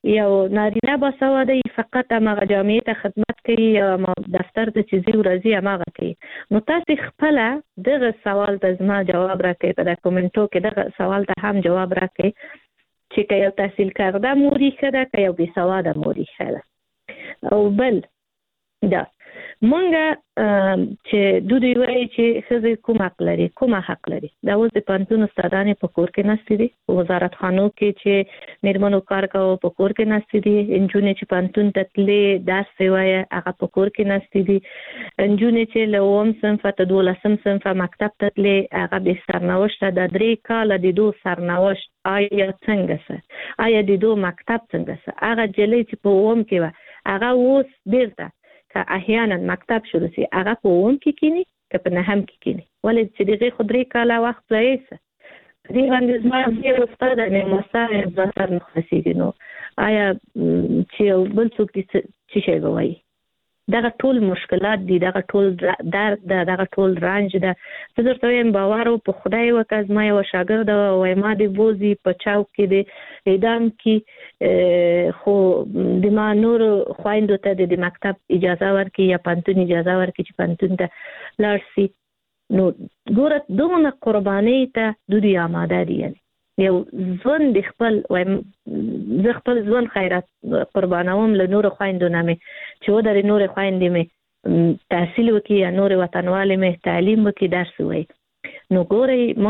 یو نارینه باسواده فقط هغه جامعې ته خدمت کوي یا دفتر ته چې ځي ورځي هغه کوي. نو تاسو خپل دغه سوال ته زما جواب راکړئ، په کومنټو کې دغه سوال ته هم جواب راکړئ چې که یو تحصیل کرده موري ښه ده که یو بې سواده موري ښه ده. او بل دا مونږ چې دوی وایي چې ښځې کوم حق لري، کوم حق لري. دا اوس د پوهنتون استادانې په کور کې ناستې دي، وزارت خانو کې چې میرمنو کار کوي په کور کې ناستې دي، نجونې چې پوهنتون ته تللې درس یې وایي هغه په کور کې ناستې دي، نجونې چې له 9 صنفه ته 12 صنفه مکتب ته تللې هغه بې سرنوشته د 3 کاله د دوه سرنوشت آیا څنګه سه، آیا د دوه مکتب څنګه سه. هغه جلۍ چې په 9 کې وه هغه اوس بیرته که احیانا مکتب شروع شي هغه په 9 کې کینی که په 9 کې کینی، ولې چې دغه خو 3 کاله وخت ضایع سه. دې باندې زما یو استاد نه مساوي ځاتر مخسیږي. نو آیا چې بل څوک چې شي وایي دغه ټول مشکلات دي، دغه ټول درد ده، دغه ټول رنج ده. زه درته وایم باور په خدای وکړه، زما یو شاګرد وایي ما د بوزي په چوک کې د اعدام کې خو د ما نور خویندو ته د مکتب اجازه ورکړي یا پوهنتون اجازه ورکړي چې پوهنتون ته لاړ شي. نو ګوره دونه قربانۍ ته دوی آماده دي. یعنی یو ځوان د خپل زه خپل ځوان خیرات قربانوم له نور خویندو نه مې چې ودرې نور خویندې مې تحصیل وکړي یا نور وطنوالې مې تعلیم وکړي درس ووایي. نو ګورئ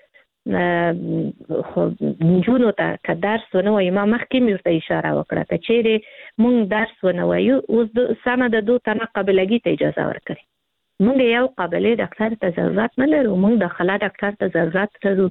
مونږ خو نجونو ته که درس ونه وایي، ما مخکې مې ورته اشاره وکړه که چیرې مونږ درس ونه وایو اوس سمه د 2 تنه قابلګي ته اجازه ورکړي. مونږ یو قابلې ډاکټر ته ضرورت نه لرو، مونږ داخله ډاکټر ته ضرورت لرو،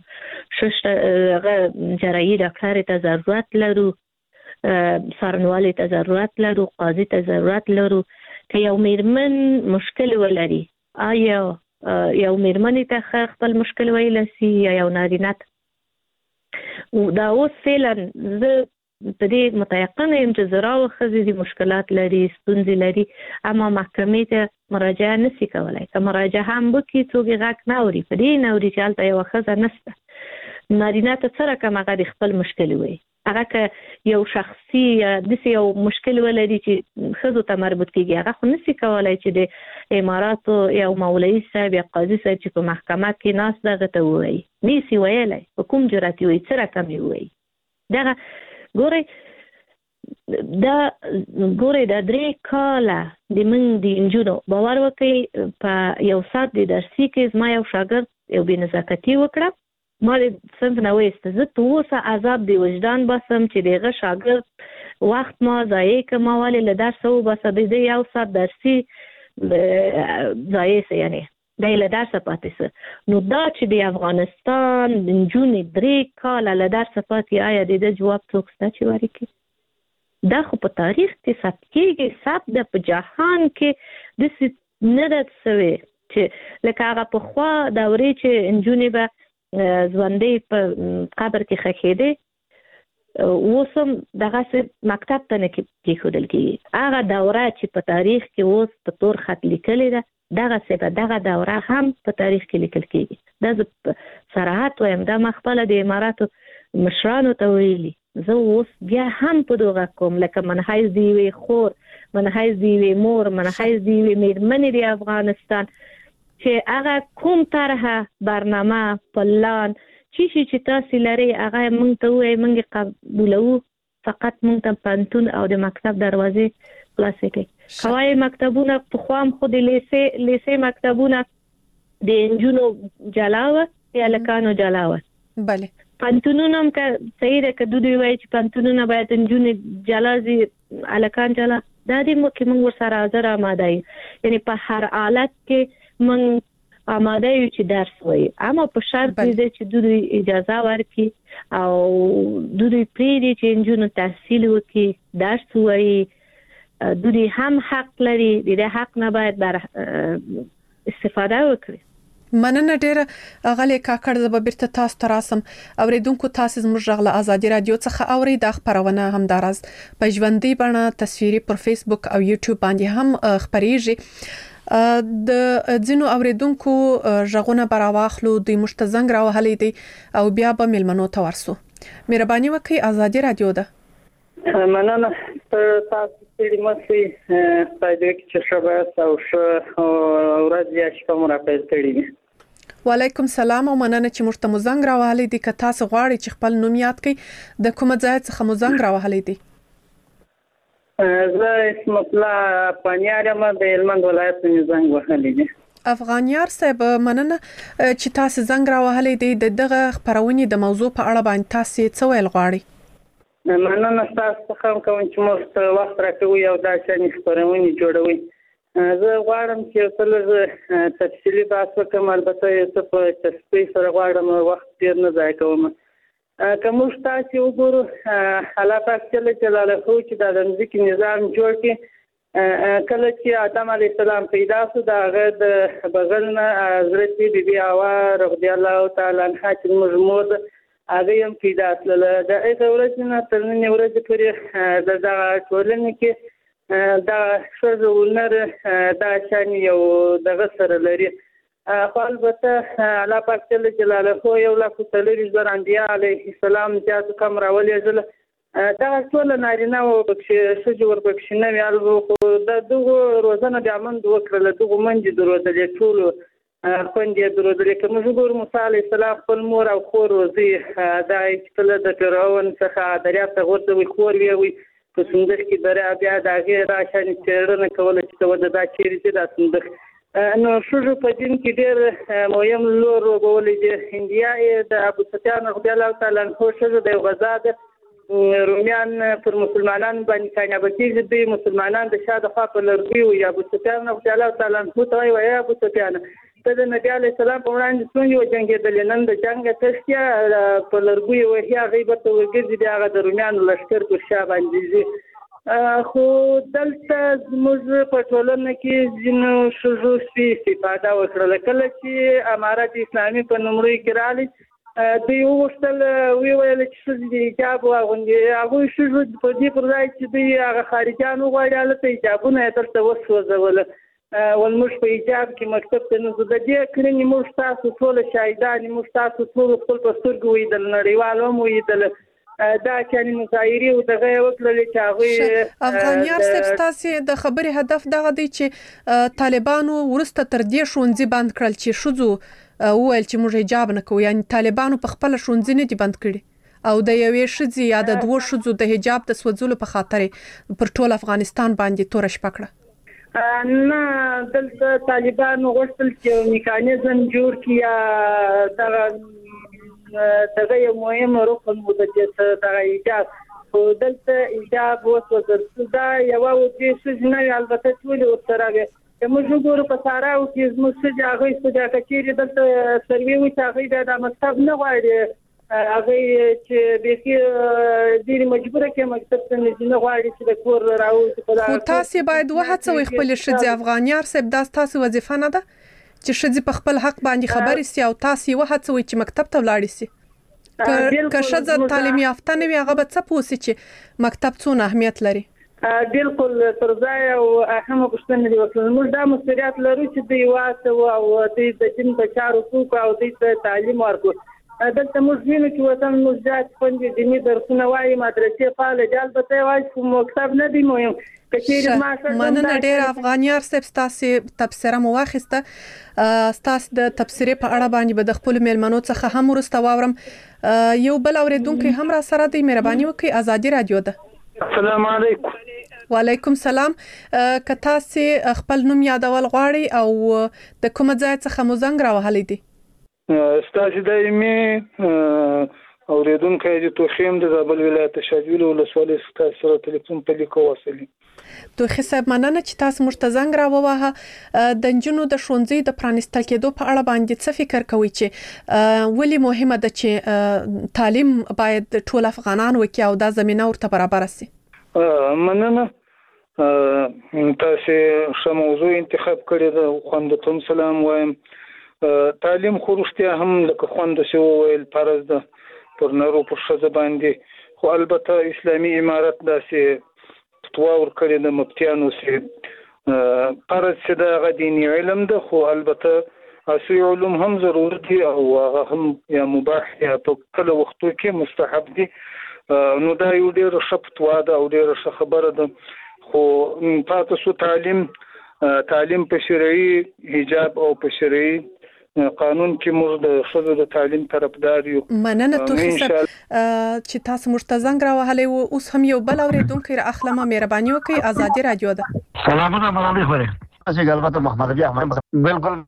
جراحي ډاکټر ته ضرورت لرو، څارنوالۍ ته ضرورت لرو، قاضي ته ضرورت لرو. که یو میرمن مشکل ولري آیا یو میرمنې ته خپل مشکل ویلی سي یا یو نارینه ته؟ دا اوس فعلا زه په دې متيقنه یم چې زراو ښځې د مشکلات لري، ستونزې لري، اما محکمې ته مراجعه نشي کولی. که مراجعه هم وکړي څوک یې غږ نه اوري، په دې نه اوري چې هلته یوه ښځه نشته. نارینه ته څه رقم هغه د خپل مشکل وایي، هغه که یو شخصي یا داسې یو مشکل ولري چې ښځو ته مربوط کېږي هغه خو نشي کولی چې د اماراتو یو مولوي صاحب یا قاضي صاحب چې په محکمه کې ناست ده هغه ته ووایي، نشي ویلی، په کوم جرأت یې وایي، څه رقم یې وایي. دغه ګورئ دا 3 کاله د موږ د نجونو باور وکړئ په یو ساعت د درسي کې زما یو شاګرد یو بې نزاکتي وکړه، ما د صنف نه وایسته. زه تر اوسه عذاب د وجدان باسم چې د هغه شاګرد وخت ما ضایع کړم، ولې له درسه وباسه د دې یو ساعت درسي ضایع سه، یعنې دی له درسه پاتې سه. نو دا چې د افغانستان د نجونې 3 کاله له درسه پاتې، آیا د ده جواب څوک شته چې ورکړي؟ دا خو په تاریخ کې ثبت کېږي، ثبت ده په جهان کې داسې نه ده سوی چې لکه هغه پخوا دورې چې نجونې به ژوندۍ په قبر کې ښخېدې، اوس هم دغسې مکتب ته نه کېښودل کېږي. هغه دوره چې په تاریخ کې اوس په تور خط لیکلې ده دغسې به دغه دوره هم په تاریخ کې لیکل کېږي. دا زه په صراحت وایم، دا ما خپله د اماراتو مشرانو ته ویلي. زه اوس بیا هم په دغه کوم لکه منحیز د یوې خور، منحیز د یوې مور، منحیز د یوې میرمنې د افغانستان چې هغه کوم طرحه برنامه پلان چې تاسو لري هغه موږ ته وایي، موږ قبولوو، فقط موږ ته پوهنتون او د مکتب دروازې خلاصې کړي. قواعي مکتبونه پخوا هم خو د لیسې مکتبونه د نجونو جلا وه یا هلکانو جلا وه. بله پوهنتونونه هم که صحیح ده که دوی وایي چې پوهنتونونه باید نجونې جلا ځي هلکان جلا، دا دې کې موږ ورسره حاضر آماده یو، یعنې په هر حالت کې موږ آماده یو چې درس وایي، اما په شرط دې چې دوی اجازه ورکړي او دوی پرېږدي چې نجونو تحصیل وکړي، درس وایي. دوی هم حق لري، د دې حق نه باید استفاده وکړي. مننه ډیره غلې کاکړ. زه به بیرته تاسو ته راسم. اوریدونکو تاسو زموږ غږ له آزادي رادیو څخه اوري. دا خبرونه همداراز په ژوندۍ بڼه تصویري پر فیسبوک او یوټیوب باندې هم خبريږي. د ځینو اوریدونکو غږونه براواخلو د مشتزنګ راوهلې دي او بیا به ملمنو ته ورسو. مهرباني وکړئ، آزادي رادیو ده. مننه تاسو ستړي مشئ پدې کې چې شباس او ورځ یا شپه مو راپېل کړی. وعلیکم السلام او مننه چې موږ ته مو زنګ راوهلې دي. که تاسو غواړئ چې خپل نوم یاد کړئ د کومه ځای څخه مو زنګ راوهلې دي؟ زه اسم الله پانیار یم د هلمند ولایت څخه زنګ وهلې دي. افغانیار صاحب مننه چې تاسو زنګ راوهلې دي. دغه خبرونه د موضوع په اړه باندې تاسو څه ویل غواړئ؟ مننه تاسو څخه کوم چې موږ وخت راکوي او دا چې خبرونه جوړوي. زه غواړم چې تل تفصیلی بحث وکړم، البته څه په تفصیل سره غواړم وخت ډیر نه ضایع کوم. کوم تاسو وګورو الله پاک جلاله چې د ځمکې نظام جوړ کړي، کله چې آدم علی السلام پیدا شو دا غد بغل نه حضرت بیبي حوا رضی الله تعالی عنها چې موږ هغه هم پیدا کړل. د هغه ورځې نه تر نن ورځې پورې د ټولنې کې دا شذونر دا شان یو دغه سره لري. خو البته الله پاک جلاله یو لا کوتلې زر انبیاء علیه السلام چې کوم راولېږل دا ټول نارینه او بکشي سجور بکشي نه ویل خو د دغه روزنه د امن وکړل دغه منځ درودل ټول خوندې درودل کوم جوړ موسی علیه السلام خپل مور او خور روزي دا چې د فرعون څخه دریاب ته ورته وي خور وی په سندر کې دریا بیا دا غیر راشن چیرنه کول چې دا چیرې چې دا سندر نو شوجو په دین کې ډېر مهم لور وګولې چې هندیا د ابو سفیان رضی الله تعالی عنہ شوجو د غزا د رومیان پر مسلمانانو باندې کامیاب کیږي. د مسلمانانو د شاده خوا په لرګي او ابو سفیان رضی الله تعالی عنہ ته وایي ابو سفیان د نبی علی السلام په وړاندې څنګه جنگیدل نن د جنگ تشکیا په لرګي او هي غیبت ورګرځي د د رومیان لشکر پر شا باندې خو دلته موږ په ټولنه کې جنو شوجو استفاده وکړل. کله چې امارات اسلامي په نومړي کې راځي دوی وښتل ویل چې د حجاب واغوندي هغه شوجو په دې پر ځای چې دوی هغه خارجانو غواړي البته حجابونه ترته وسوځول ولمش په حجاب کې مکتب ته نو د دې کړنې موږ تاسو ټول شاهدان موږ تاسو ټول خپل پسترګو ویدل نړیوالو مو ویدل دا چې مظاهره او دغه وکړل چې هغه افغانیار صاحب تاسو د خبرې هدف دغه دی چې طالبانو ورسته تر دې شونځي بند کړل چې شوزو وویل چې موږ حجاب نه کوو، یعنی طالبانو په خپل شونځي نه دي بند کړي او د یوې شذې یا د دوه شذو د حجاب د سوځولو په خاطر پر ټول افغانستان باندې تور شپه کړه. نه دلته طالبانو غوښتل چې میکانیزم جوړ کړي دغه یو مهم رکن و چې دغه حجاب خو دلته حجاب وسوځل دا یو د سجنه البته ټول ورسره موږ وګورو په سارا او چې موږ څه هغه څه کچېری دلته سروي و چې هغه د مکتب نه غواړي هغه چې به کې ډیر مجبوره کې مکتب ته نه غواړي چې د کور راوځي په خو تاسو باید وهڅوي خپل شذې افغانیار صاحب دا تاسو وظیفه نه ده چې شذې په خپل حق باندې خبرې سي او تاسو وهڅوي چې مکتب ته ولاړ شي. که شذې تعلیم یافته نه وي هغه به څه پوسي چې مکتب څونه اهمیت لري. بالکل تر ځای او اهم پوښتنه دی وکړل. موږ دا مسؤلیت لرو چې د واسه او د دین په چارو کې او د تعلیم ورکو. دلته موږ وینو چې وطن موږ ځات پندې دیني درسونه وایي مدرسې فعال دي البته وایي چې مکتب نه دی مهم. مننه ډیر افغانیار صاحب تاسو تبصره مو واخیسته. تاسو د تبصره په اړه باندې به د خپل میلمنو څخه هم ورسته واورم. یو بل اوریدونکو هم را سره دی مهرباني وکړئ. ازادي رادیو ده. السلام علیکم. وعلیکم السلام. که تاسو خپل نوم یادول غواړئ او د کوم ځای څخه مو زنګ راوهلی دی؟ ستاسو دایمي اوریدونکو د توخیم د زابل ولایت شاجویل ولسوالۍ څخه سره ټلیفون په لیکو وصلي. توخی صاحب مننه چې تاسو موږ ته زنګ راووهه. د نجونو د ښوونځي د پرانیستل کېدو په اړه باندې څه فکر کوئ چې ولې مهمه ده چې تعلیم باید ټول افغانان وکړي او دا زمينه ورته برابر شي؟ مننه تاسو ښه موضوع انتخاب کړی ده. خوندتون سلام وایم. تعلیم خو رښتیا هم لکه خوند شو ویل فرض ده پر نارو پر ښځه باندې، خو البته اسلامي امارت داسې فتوا ورکړې ده مفتیانو چې فرض چې د دیني علم ده، خو البته عصري علوم هم ضروري دي او هغه هم یا مباح یا په کله وختو کې مستحب دي. نو دا یو ډېر ښه فتوا ده او ډېر ښه خبره ده. خو پاتې سو تعلیم په شرعي حجاب او په شرعي قانون کې موږ د ښځو د تعلیم طرفدار یو. مننه توخي صاحب چې تاسو موږ ته زنګ راوهلی و. اوس هم یو بل اورېدونکی را اخلمه، مهرباني وکړئ. ازادي رادیو ده. سلامونه ملالۍ خوري. چې البته محمد علي احمد بالکل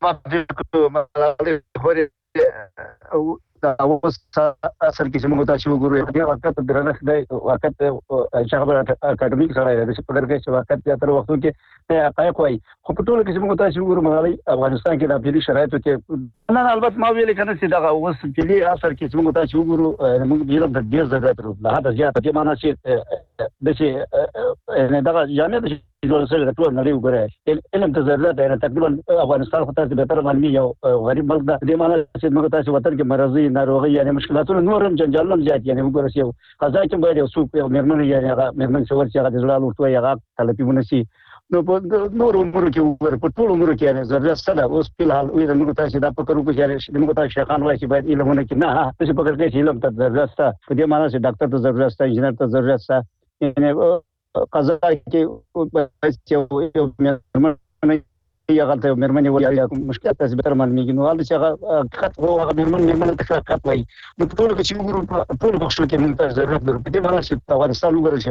ملالۍ خوري او دا اوس اصل کې چې موږ تاسو وګورو دا وخت درنښت دی، وخت شغله اکاډمیک سره دی چې په درګه چې وخت یا تر وختو کې حقایق وایي. خو په ټول کې چې موږ تاسو وګورو ملالۍ افغانستان کې د افغاني شرایطو کې نه البته ما ویل کنه چې دا اوس په دې اثر کې چې موږ تاسو وګورو موږ د ډیر ضرورت لرو. له هدا زیات په معنا چې د چې نه دا جامع د جوړ سره ټول نړۍ وګوري علم ته ضرورت دی. تقریبا افغانستان خو تاسو به تر باندې یو غریب ملک ده. د معنا چې موږ تاسو وطن کې مرضی ناروغي یعنی مشکلاتونه نور هم جنجالونه زیات یعنی وګورئ یو قضا کې باید یو څوک یو مېرمن یعنی هغه مېرمن څور چې هغه د زړه لورتوي هغه طلبونه شي. نو په نور امور کې وګورئ په ټول امور کې یعنی ضرورت سره اوس په حال وي موږ تاسو دا فکر وکړو چې موږ تاسو شیخان وایي چې باید علمونه کې نه تاسو فکر کوئ چې علم ته ضرورت ده. په دې معنی چې ډاکټر ته ضرورت ده، انجینر ته ضرورت ده. یعنی قضا کې یو مېرمن یا غلطه مېرمنې وایي یا مشکل تاسو به تر باندې نو حال چې هغه خط هغه مېرمن ته خط وایي. نو په ټول کې چې موږ ټول بخښو کې موږ ته ضرورت لرو. په دې معنی چې افغانستان وګورئ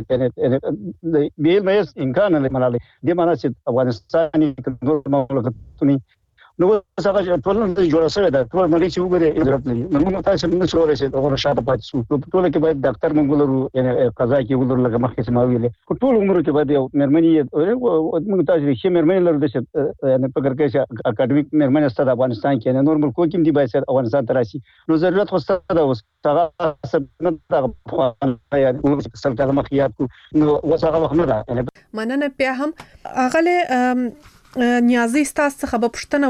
چې به مې امکان نه ملالي دې معنی چې افغانستان نور مملکتونه نو څنګه ټول نن جوړ شوی دا ټول ملي چې وګورئ ضرورت لري. نو موږ تاسو نه شو راځي دا شاته پاتې شو. په ټول کې باید ډاکټر موږ لرو یعنی قضا کې ولر لکه مخکې ما ویلې په ټول عمر کې باید یو مېرمنې موږ تاسو چې مېرمنې لرو د یعنی فکر کوي چې اکاډمیک مېرمنې ستاسو افغانستان کې نور ملکو کې دی باید افغانستان ته راشي. نو ضرورت خو ستاسو دا اوس هغه سبب دا یعنی سلطنت مخیات نو وسغه وخت نه ده. مننه. بیا هم اغله نیازي ستاسو څخه به پوښتنه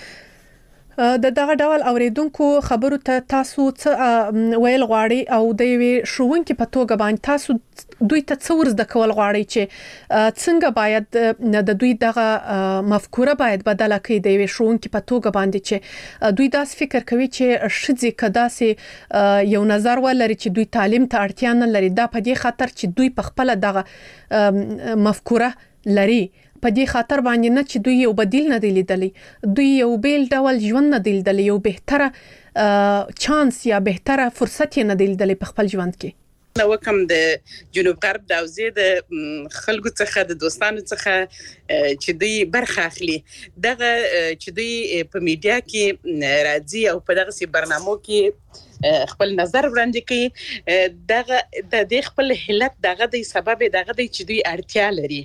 وکم د دغه ډول اوریدونکو خبرو ته تاسو څه ویل غواړئ او د یوې ښوونکي په توګه باندې تاسو دوی ته څه ورزده کول غواړئ چې څنګه باید د دوی دغه مفکوره باید بدله کړي د یوې ښوونکي په توګه باندې چې دوی داسې فکر کوي چې ښځې که داسې یو نظر ولري چې دوی تعلیم ته اړتیا نه لري دا په دې خاطر چې دوی په خپله دغه مفکوره لري په دې خاطر باندې نه چې دوی یو بدیل نه دی لیدلی، دوی یو بیل ډول ژوند نه دی لیدلی، یو بهتره چانس یا بهتره فرصت نه دی لیدلی په خپل ژوند کې. نو کوم د جنوب غرب د اوزې د خلکو څخه د دوستانو څخه چې دوی برخه اخلي دغه چې دوی په میډیا کې راځي او په دغه سي برنامو کې خپل نظر وړاندې کوي دغه د دې خپل حالت دغه د سبب دغه د چې دوی اړتیا لري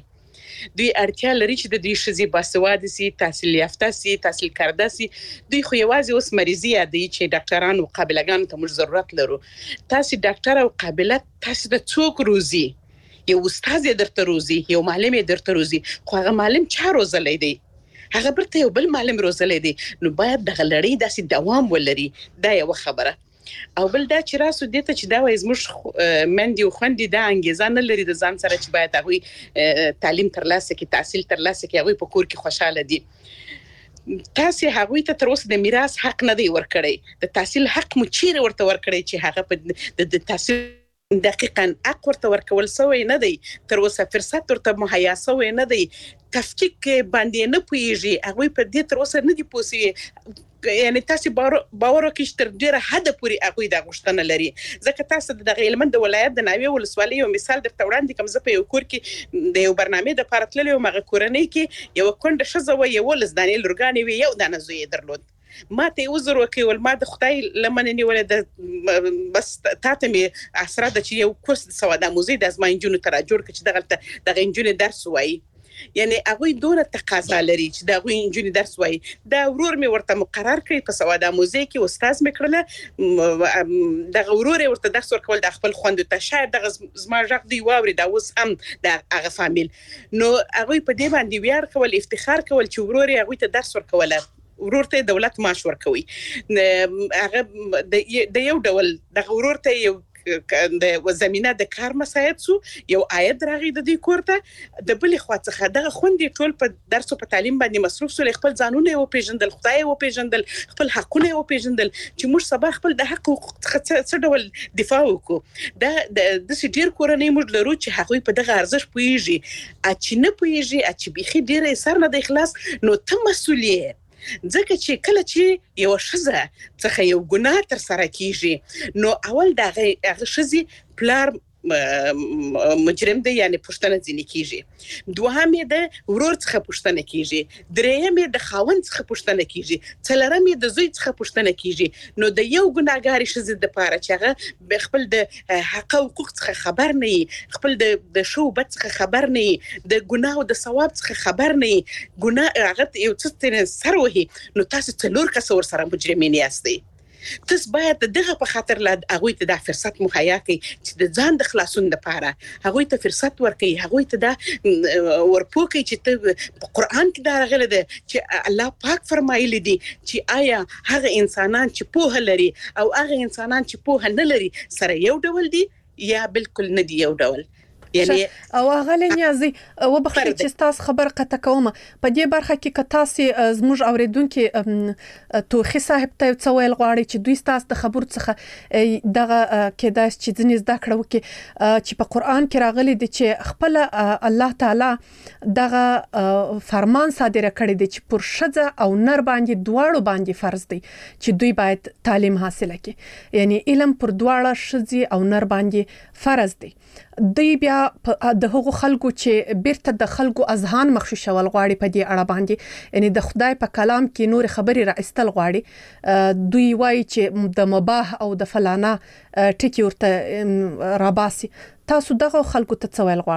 چې د دې شذي باسواده سي تحصیل یافته سي تحصیل کرده سي دوی خو یوازې اوس مریضي دي چې ډاکټران او قابلګان ته موږ ضرورت لرو. تاسو ډاکټر او قابله تاسو د څوک روزي یو استاد درته روزي یو معلم درته روزي خو هغه معلم چا روزلې دی هغه برته یو بل معلم روزلې دی نو باید د غلړې داسې دوام ولري. دا یو خبره. او بل دا چې راسو دته چې دا وایي زموږ مندي او خوندې دا انګیزه نه لري د ځان سره چې باید هغوی تعلیم ترلاسه کړي تحصیل ترلاسه کړي هغوی په کور کې خوشاله دي. تاسو هغوی ته تر اوسه د میراث حق نه دی ورکړی د تحصیل حق مو چیرې ورته ورکړی چې هغه په د تحصیل دقیقاً حق ورته ورکول سوی نه دی تر اوسه فرصت ورته مهیا سوی نه دی تفکیک باندې نه پوهیږي هغوی په دې تر اوسه نه دی پوه سوي یعنی تاسو باور وکړئ تر ډیره حد پورې هغوی دا غوښتنه لري ځکه تاسو دغه هلمند د ولایت د ناوې ولسوالۍ یو مثال درته وړاندې کوم زه په یو کور کې د یو برنامې دپاره تللې وم هغه کورنۍ کې یوه کونډه ښځه وه 11 دانې لورګانې وې یو دانه زوی یې درلود ما ته یې عذر وکړی ول ما د خدای لمنې نیولې بس تا ته مې اسره ده چې یو کورس د سوادآموزۍ د زما نجونو ته راجوړ کړه چې دغه نجونې درس ووایي یعنی هغوی دونه تقاضا لري چې د هغوی نجونې درس وایي دا ورور مې ورته مقرر کړی په سوادآموزۍ کې استاذ مې کړله دغه ورور یې ورته درس ورکول د خپل خویندو ته شاید دغه زما غږ دوی واوري دا اوس هم د هغه فامیل نو هغوی په دې باندې ویاړ کول افتخار کول چې ورور یې هغوی ته درس ورکوله ورور ته دولت معاش ورکوي هغه د یو ډول دغه ورور ته یو د زمينه د کار مساعد سو یو عاید راغی د دې کوړه د بل خوا څخه دغه خوندې ټول په درس او په تعلیم باندې مصروف سو خپل ځانونه او پیژندل خدای او پیژندل خپل حقونه او پیژندل چې موږ سبا خپل د حق څه ډول دفاع وکړو د ډیر کورنۍ موږ لرو چې هغه په دغه ارزښت پويږي چې نه پويږي چې بيخي ډیره سر نه د اخلاص نو ته مسؤلیت ځکه چې کله چې یو شزه څخه یو ګناه تر سره کیږي نو اول دغه شزي پلار مجرم دی یعنی پښتنه ځنی کیږي دوهم د ورور څخه پښتنه کیږي دریم د خاوند څخه پښتنه کیږي څلورم د زوی څخه پښتنه کیږي نو د یو ګناګار شزه د پاره چې هغه خپل د حق او حقوق څخه خبر نه خپل د شو بد څخه خبر نه د ګناه او د ثواب څخه خبر نه ګناه هغه یو څه سر وهي نو تاسو څلور کس ور سره مجرمین یاستئ تاسو باید دغه په خاطر لا هغه ته د فرصت مهیا کړئ چې د ځان د خلاصون لپاره هغه ته فرصت ورکړي هغه ته د ورپوکي چې ته په قران کې دا راغلی دی چې الله پاک فرمایلی دی چې آیا هغه انسانان چې په لري او هغه انسانان چې په نه لري سره یو ډول دي یا بالکل نه دی یو ډول یعنی او هغه لنیازي و بخیر چې تاسو خبر قطه کوم په دې برخه کې کتاسي زموږ اوریدونکو توخي صاحب ته څو ویل غواړي چې دوی تاسو د خبر څخه دغه کېداس چې ځنې زده کړو کې چې په قران کې راغلي دي چې خپل الله تعالی دغه فرمان صادره کړی دی چې پر شذ او نر باندې دواړو باندې فرض دی چې دوی باید تعلیم حاصل کړي یعنی علم پر دواړه شذ او نر باندې فرض دی دوی بیا د هغو خلکو چې بیرته د خلکو اذهان مخشوشول غواړي په دې اړه باندې یعنی د خدای په کلام کې نور خبري را استل غواړي دوی وایي چې د مباح او د فلانا ټکی ورته راباسي تاسو دغه خلکو ته څه ویل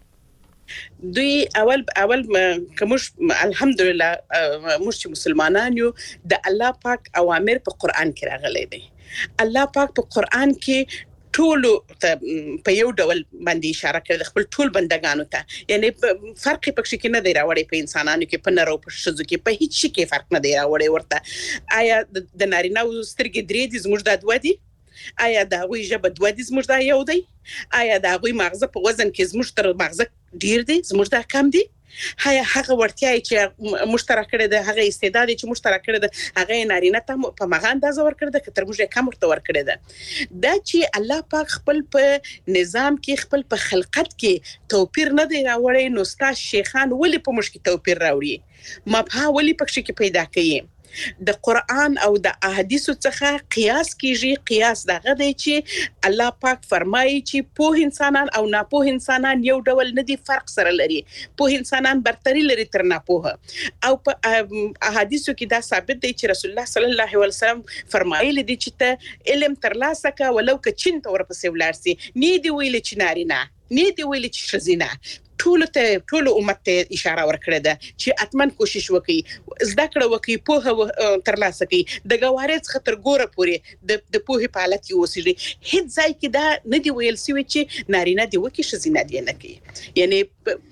غواړي دوی اول کومش الحمدلله موږ مسلمانان یو د الله پاک اوامر په قران کې راغلي دي الله پاک په قران کې ټول په یو ډول باندې اشاره کوي خپل ټول بندگانو ته یعنی فرق پکې کې نه دی راوړی په انسانانو کې په نارو په شذو کې په هیڅ شي کې فرق نه دی راوړی ورته آیا د نارینه او سترګې درې دي زموږ د دوه دي آیا د غوي ژبه دوه دي زموږ د یو دی آیا د غوي مغزه په وزن کې زموږ تر مغزه ډیر دی زموږ د کم دی هغه ورتیا چې مشترک کړي د هغه استعداد چې مشترک کړي د هغه نارینه ته په مغان اندازه ور کړي د کتر موږ کم ورته ور کړي دا چې الله پاک خپل په نظام کې خپل په خلقت کې توپیر نه دی راوړی نو ستاسو شیخان ولې په مشکل توپیر راوړي مبها ولې پکې کې پیدا کړي د قران او د احادیثو څخه قیاس کیږي قیاس دغه دی چې الله پاک فرمایي چې په انسانان او ناپوه انسانان یو ډول نه دي فرق سره لري په انسانان برتری لري تر ناپوه او په احادیثو کې دا ثابت دی چې رسول الله صلی الله علیه وسلم فرمایلی دی چې ته علم ترلاسه کا ولو که چین ته ورپسې ولاړ سي نه دی ویل چې نارینه نه دی ویل چې شزینه ټول امت ته اشاره ورکړه ده چې اتمن کوشش وکړي زده کړه وکړي په ترلاسه کړي د ګوارې څخه تر ګوره پورې د پوهې په حالت کې اوسېږي هیڅ ځای کې دا نه دی ویل سوی چې نارینه دی وکړي شزینه دی نه کوي یعنی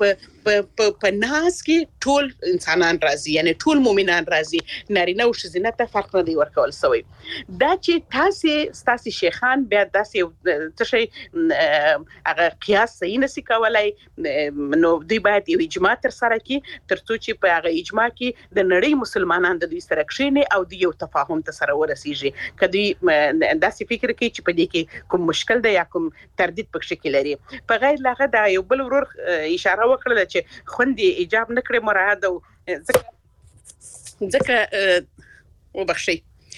په ناس کې ټول انسانان راضي یعنی ټول مؤمنان راضي نارینه او شزینه ته فرق نه دی ورکول سوی دا چې تاسو شیخان بیا داسې څه شي هغه قیاس صحیح نسی کولای نو دوی باید یو اجماع تر سره کړي ترڅو چې په هغه اجماع کې د نړۍ مسلمانان د دوی سره کښیني او د یو تفاهم ته سره ورسیږي کدی داسې فکر کوي چې په دې کې کوم مشکل دی یا کوم تردید پکې کې لري په غیر لاغه دا یو بل ورور اشاره وکړه چې خوندې ایجاب نکړي مراده ځکه وبخشي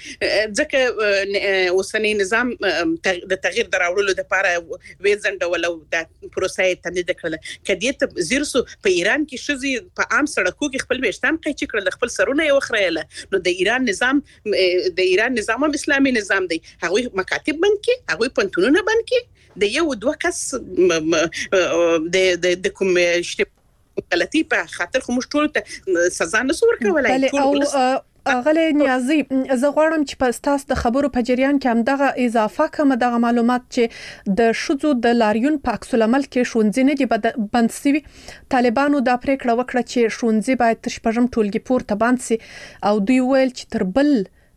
ځکه اوسنی نظام د تغییر دراوړلو لپاره وېزن ډول د پروسې تمدید کړل کدی ته زیرسو په ایران کې شزي په عام سړکو کې خپل وشتان قیچ کړل خپل سرونه یو خړېله نو د ایران نظام اسلامي نظام دی هغه مکاتب بند کې هغه پنتونونه بند کې د یو دوه کس د کوم غلطي په خاطر خو موږ ټول ته سزا نه ورکولای ټول غلې نیازي زه غواړم چې په تاسو د خبرو په جریان کې هم دغه اضافه کوم دغه معلومات چې د شذو د لاریون په عکس العمل کې شونځي نه دي بند سوي طالبانو دا پریکړه وکړه چې شونځي باید تر شپږم ټولګي پورته بند سي او دوی ویل چې تر بل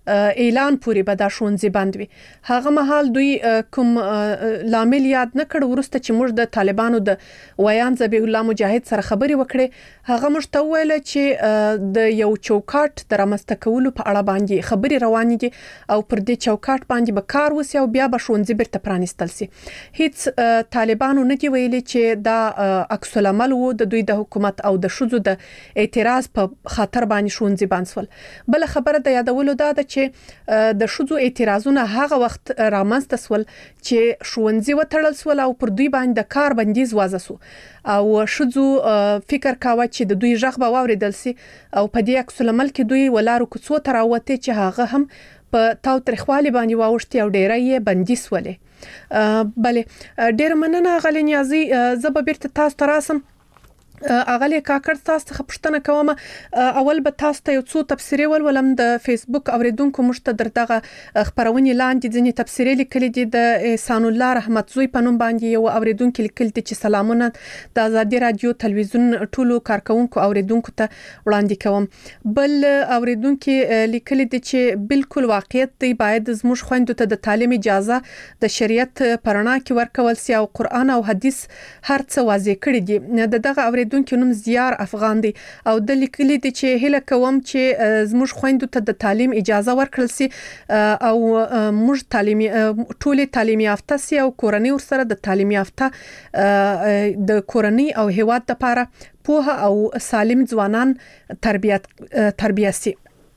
اعلان پورې به دا ښوونځي بند وي. هغه مهال دوی کوم لامل یاد نه کړ ورسته چې موږ د طالبانو د ویان ذبیح الله مجاهد سره خبرې وکړې. هغه موږ ته وویل چې د یو چوکاټ د رامنځته کولو په اړه باندې خبرې روانې دي او پر دې چوکاټ باندې به کار وسی او بیا به ښوونځي بیرته پرانیستل سي. هیڅ طالبانو نه دی ویلي چې دا عکس العمل وو د دوی د حکومت او د شذو د اعتراض په خاطر باندې ښوونځي بند سول. بل خبره د یادولو دا ده چې د شذو اعتراضونه هغه وخت رامنځته سول چې ښوونځي وتړل سول او پر دوی باندې د کار بندیز وضع سو او شذو فکر کاوه چې د دوی غږ به واوریدل سي او په دې عکس العمل کې دوی ولارو کوڅو ته راوته چې هغه هم په تاو ترخوالي باندې واوښتي او ډیره یې بندیز ولې. بله ډیر مننه غلی نیازي. زه به بیرته تاسو ته راسم. اغلی کاکړ تاسو ته پوښتنه کوم. اول به تاسو ته یو څو تفسیري ولولم. د فیسبوک اوریدونکو مشته دغه خبرونه لاندې ځینې تفسیري لیکلي دي. د احسان الله رحمت زوی په نوم باندې یو اوریدونکو لیکل دي چې سلامونه د آزادي رادیو تلویزیون ټولو کارکونکو اوریدونکو ته وړاندې کوم. بل اوریدونکو لیکل دي چې بالکل واقعیت دی باید زموږ خويندو ته د تعلیم اجازه د شریعت پرانا کې ورکول سي او قران او حدیث هر څه واضح کړی دي. دغه اوریدونکو نوم زیار افغان دی او د لیکلي دي چې هله کوم چې زموږ خويندو ته د تعلیم اجازه ورکړل سي او موږ ټول تعلیم یافته سي او کورنۍ ورسره د تعلیم یافته د کورنۍ او هیواد لپاره پوهه او سالم ځوانان تربیه سي.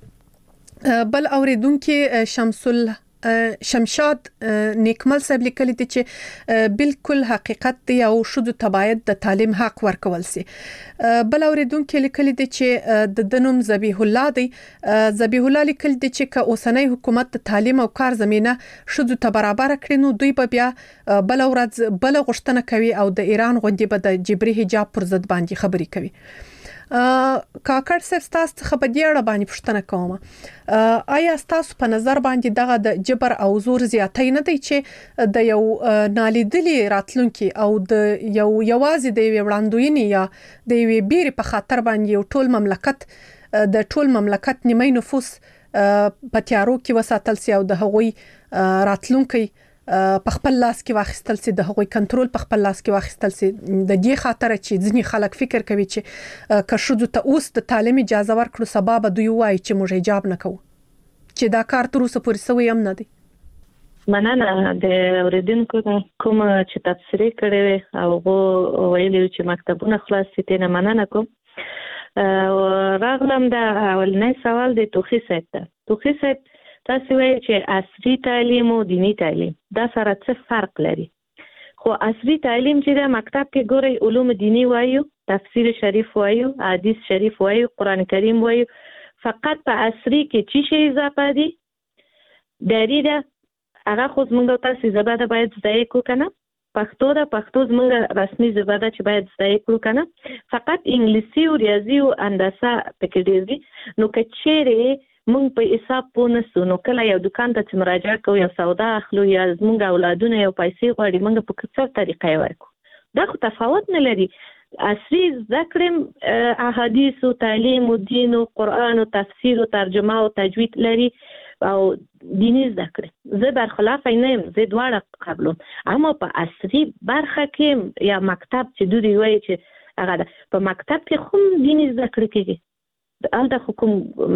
بل اوریدونکو شمشاد نیکمل صاحب لیکلی دي چې بالکل حقیقت دی او شذو تباید د تعلیم حق ورکول سي. بل اوریدونکو لیکلی دي چې د دنوم ذبیح الله دی. ذبیح الله لیکل دي چې که اوسنۍ حکومت د تعلیم او کار زمينه شذو ته برابر کړي نو دوی به بیا بل ورځ بل غوښتنه کوي او د ایران غونډې به د جبري حجاب پر ضد باندې خبري کوي. کاکړ صاحب تاسو څخه په دې اړه باندې پوښتنه کوم. آیا تاسو په نظر باندې دغه د جبر او زور زیاتې نه دی چې د یو نالیدلي راتلونکي او د یوازې د وړاندوینې یا د بیرې په خاطر باندې یو ټول مملکت نیمه نفوس په تیارو کې وساتل سي او د هغوی راتلونکي په خپل لاس کې واخیستل سي، د هغوی کنټرول په خپل لاس کې واخیستل سي. د دې خاطر چې ځینې خلک فکر کوي چې که شذو ته اوس د تعلیم اجازه ورکړو سبا به دوی وایي چې موږ حجاب نه کوو، چې دا کار تر اوسه پورې سوی هم نه دی. مننه د اوریدونکو کوم چې تفسیری کړی او ویلي چې مکتبونه خلاص دي ته مننه کوم. راغلم د اولنې سوال د توخی صاحب توخی صاحب تاسو وایي چې عصري تعلیم او دینی تعلیم دا سره څه فرق لري؟ خو عصري تعلیم چې د مکتب کې ګوري علوم دینی وایو، تفسیر شریف وایو، حدیث شریف وایو، قران کریم وایو، فقط په عصري کې چې شی اضافه دي دریده هغه خو زمونږ تاسو زباده باید زده کو کنه. پښتو زمونږ رسمي زباده چې باید زده کړو کنه. فقط انګلیسي او ریاضي او هندسه پکې ډیر دي. نو کچېره مونږ په حساب پونسو نو کله یو دکان ته مراجعه کوو یا سودا اخلو یا زمونږ اولادونه یو پیسې غواړي مونږ په څه طریقې ورکو. دا خو تفاوت نه لري. عصري ذکر احادیث او تعلیم او دین او قران او تفسیر او ترجمه او تجوید لري او دینی ذکر. زه برخلاف نه یم، زه دواړه قبولم. اما په عصري برخه کې یا مکتب چې دوی وایي چې هغه په مکتب کې هم دینی ذکر کېږي. الته حکم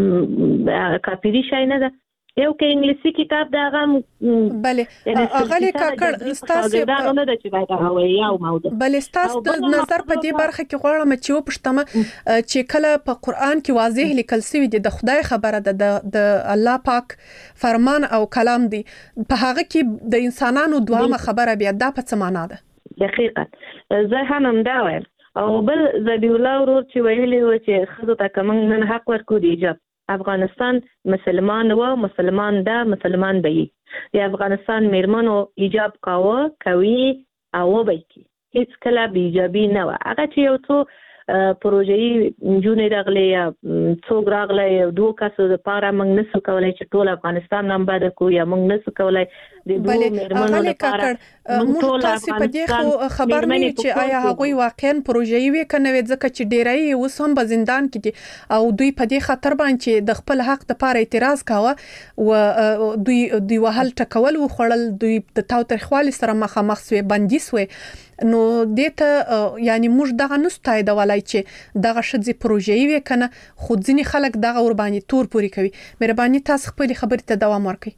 کاپیری شای نه ده. یو کې انګلیسي کتاب دا غم بله اغلی کاکړ ستاسو دا نه ده چې باید هغه یو موضوع بله ستاسو د نظر په دې برخه کې غواړم چې وپښتم چې کله په قران کې واضح لیکل شوی دی د خدای خبره ده د الله پاک فرمان او کلام دی، په هغه کې د انسانانو دوامه خبره بیا دا په څه معنا ده؟ دقیقاً زه هم دا وایم. او بل ذبیح الله ورور چې ویلي و چې خزو ته کوم نن حق ورکو دی ایجاب. افغانستان مسلمان و مسلمان ده مسلمان به دی. افغانستان میرمنو ایجاب کوي او به کی هیڅ کله بی ایجابي نه و. هغه چې یو څو پروژې جون راغلي یا څوک راغلي دوه کسو لپاره موږ نسو کولای چې ټول افغانستان نام باد کو یا موږ نسو کولای د دوه میرمنو لپاره موږ تاسو په دې خو خبر نه چې آیا هغوی واقعا پروژې وی کنه ځکه چې ډیرای اوس هم په زندان کې دي او دوی په دې خطر باندې د خپل حق لپاره اعتراض کاوه او دوی وهل ټکول و خړل دوی د تاوتریخوالي سره مخامخ سوی بندي سوی نو دته یعنی موږ دغه نستای د ولای چې دغه شذي پروژې وی کنه خو ځینی خلک دغه ور باندې تور پوری کوي مهرباني تاسو خپل خبرې ته دوام ورکړئ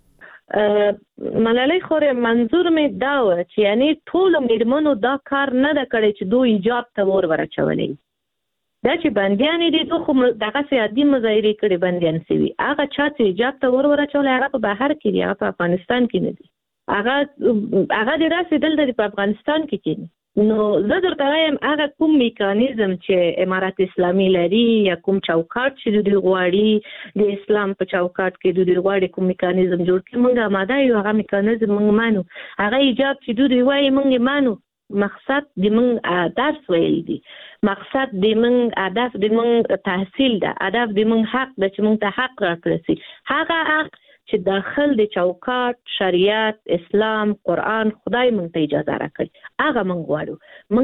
ملالۍ خوره منظور می دا و چې یعنی ټول میرمنو دا کار نه د کړی چې دوی ایجاب ته ورچولې دا چې بنديان دي خو دغه سیادي مظاهره کړي بنديان سوي هغه چا چې ایجاب ته ورچولې هغه په بهر کې دی هغه په افغانستان کې نه دي هغه د رسیدل په افغانستان کې دي نو زه درته وایم هغه کوم میکانیزم چې امارات اسلامي لري یا کوم چوکاټ چې د غواړي د اسلام په چوکاټ کې د غواړي کوم میکانیزم جوړ کړي موږ آماده یو هغه میکانیزم موږ مانو هغه ایجاب چې دوی وایي موږ مانو مقصد د موږ درس ویل دي مقصد د موږ هدف د موږ تحصیل ده هدف د موږ حق ده چې موږ ته حق راکړي هغه حق چې داخل د چوکاټ شریعت اسلام قران خدای مونږ ته اجازه راکړي هغه مونږ غواړو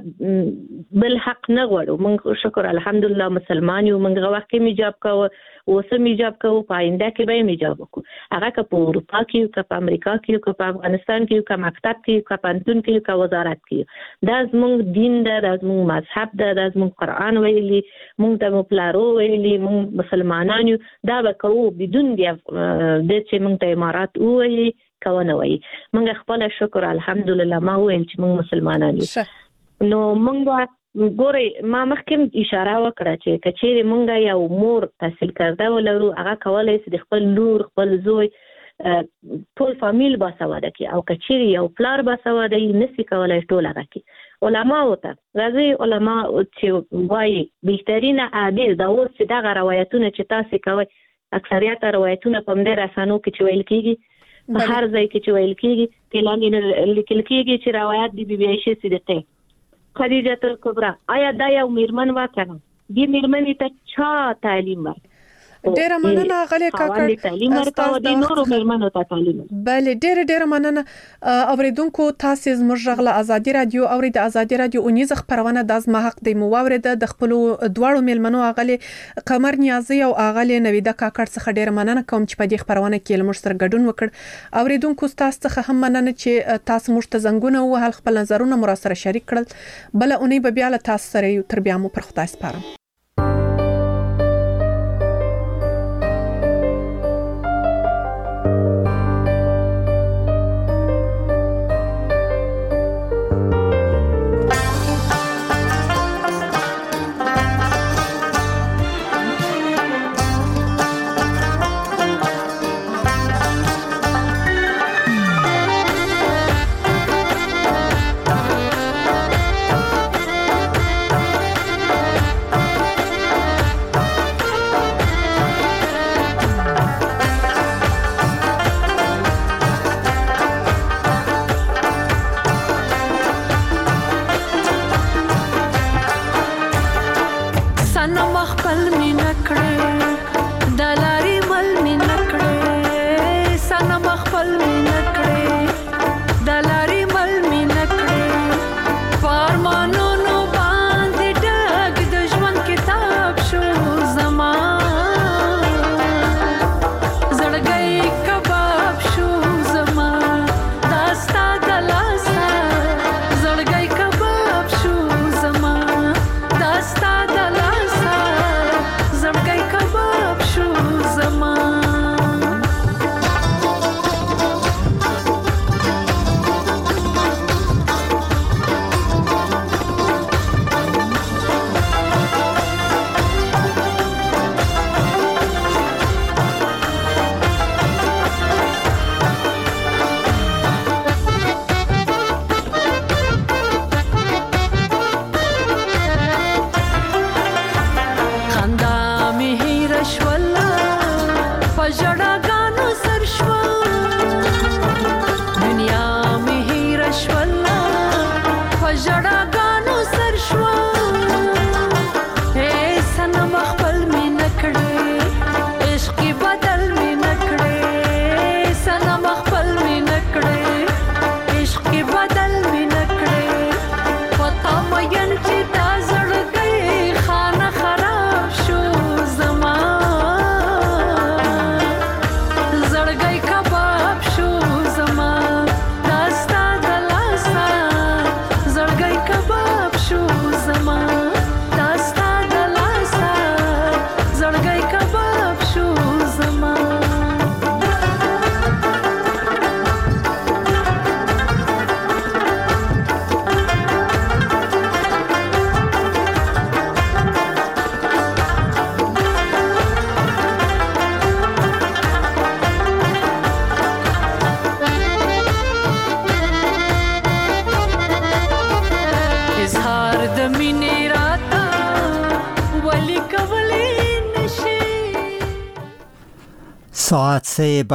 مونږ بل حق نه غواړو مونږ شکر الحمدلله مسلمان یو مونږ وخت کې میجاب کوو اوسه میجاب کوو پاینده کې به میجاب وکړو هغه که په اروپا کې که په امریکا کې که په افغانستان کې که مکتب کې که پانتون کې که وزارت کې دا زموږ دین ده دا زموږ مذهب ده دا زموږ قران ویلي مونږ ته مپلارو ویلي مونږ مسلمانان یو دا به کوو بدون دی د چې موږ ته امارات وایي کوونه وایي موږ خپل شکر الحمدلله ما ویل چې موږ مسلمانان یو نو موږ ګوري ما مخکې اشاره وکړه چې کچېره موږ یو مور تحصیل کرده ولرو هغه کولای شي د خپل لور خپل زوی ټول فامیل باسواده کی او کچېره یو پلار باسواده نسی کولای ټول هغه کی علما وته راځي علما چې وایي بهترینه عادل دا اوس دغه روایتونه چې تاسو کوي اکثریت روایتونه په مدیر اسانو کې چې ویل کیږي په هر ځای کې چې ویل کیږي تلانګ لیکل کیږي چې روایت دی بي عائشه صدیقه خدیجه الکبرى آیا دا یو میرمن واکنه دی میرمن ته چا تعلیم ورکړ ډیره مننه غلې کاکړ تعلیم ورکړه د نورو میرمنو ته تعلیم بله ډیره مننه اوریدونکو تاسو زموږ غله ازادي رادیو او د ازادي رادیو اونیز خبرونه د ازما حق د موورده د خپل دواړو میلمنو غلې قمر نیازي او غلې نویده کاکړ څخه ډیره مننه کوم چې په دې خبرونه کې لمر سره ګډون وکړ اوریدونکو تاسو څخه هم مننه چې تاسو موږ ته زنګونه او هل خپل نظرونه مر سره شریک کړل بل اونۍ به بیا له تاسو سره یو تر بیا مو پر خدای سپارم ساعت 3